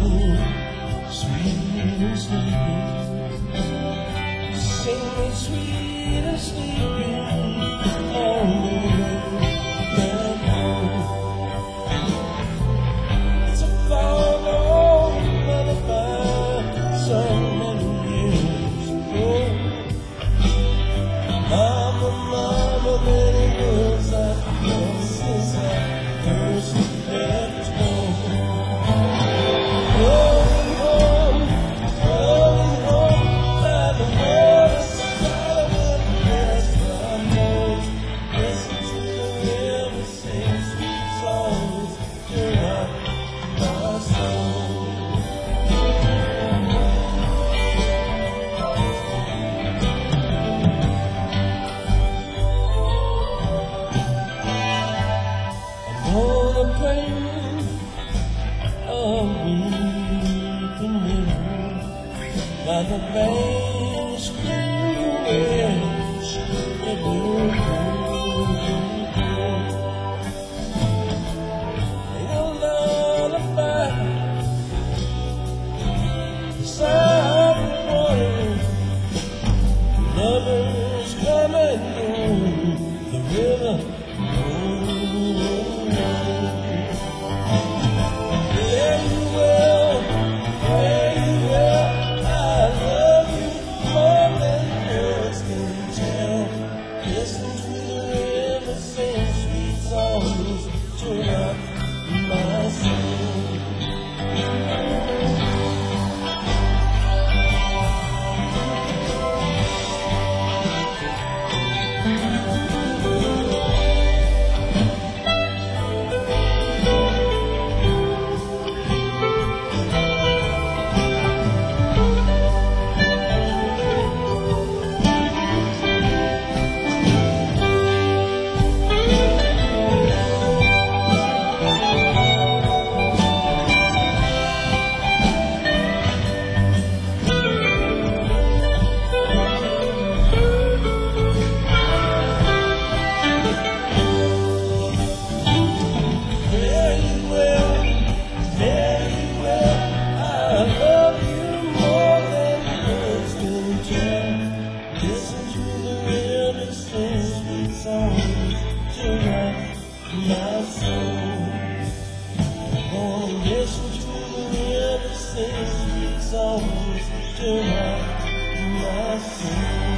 sweet and sleeping. Sing me sweet and sleeping all the way back home. It's a far long lullaby, so many years ago. Mama, mama, many words I've lost since I first left home. Rolling home by the waterside when the past unknown. Listen to the river sing sweet songs to rock my soul. All the pain of weeping women by the banks through which it will go. Sing a lullaby beside the water. Lovers come and go, the river. Listen to the river sing sweet songs to rock my soul. Listen to the river sing sweet songs to rock my soul. Oh, listen to the river sing sweet songs to rock my soul.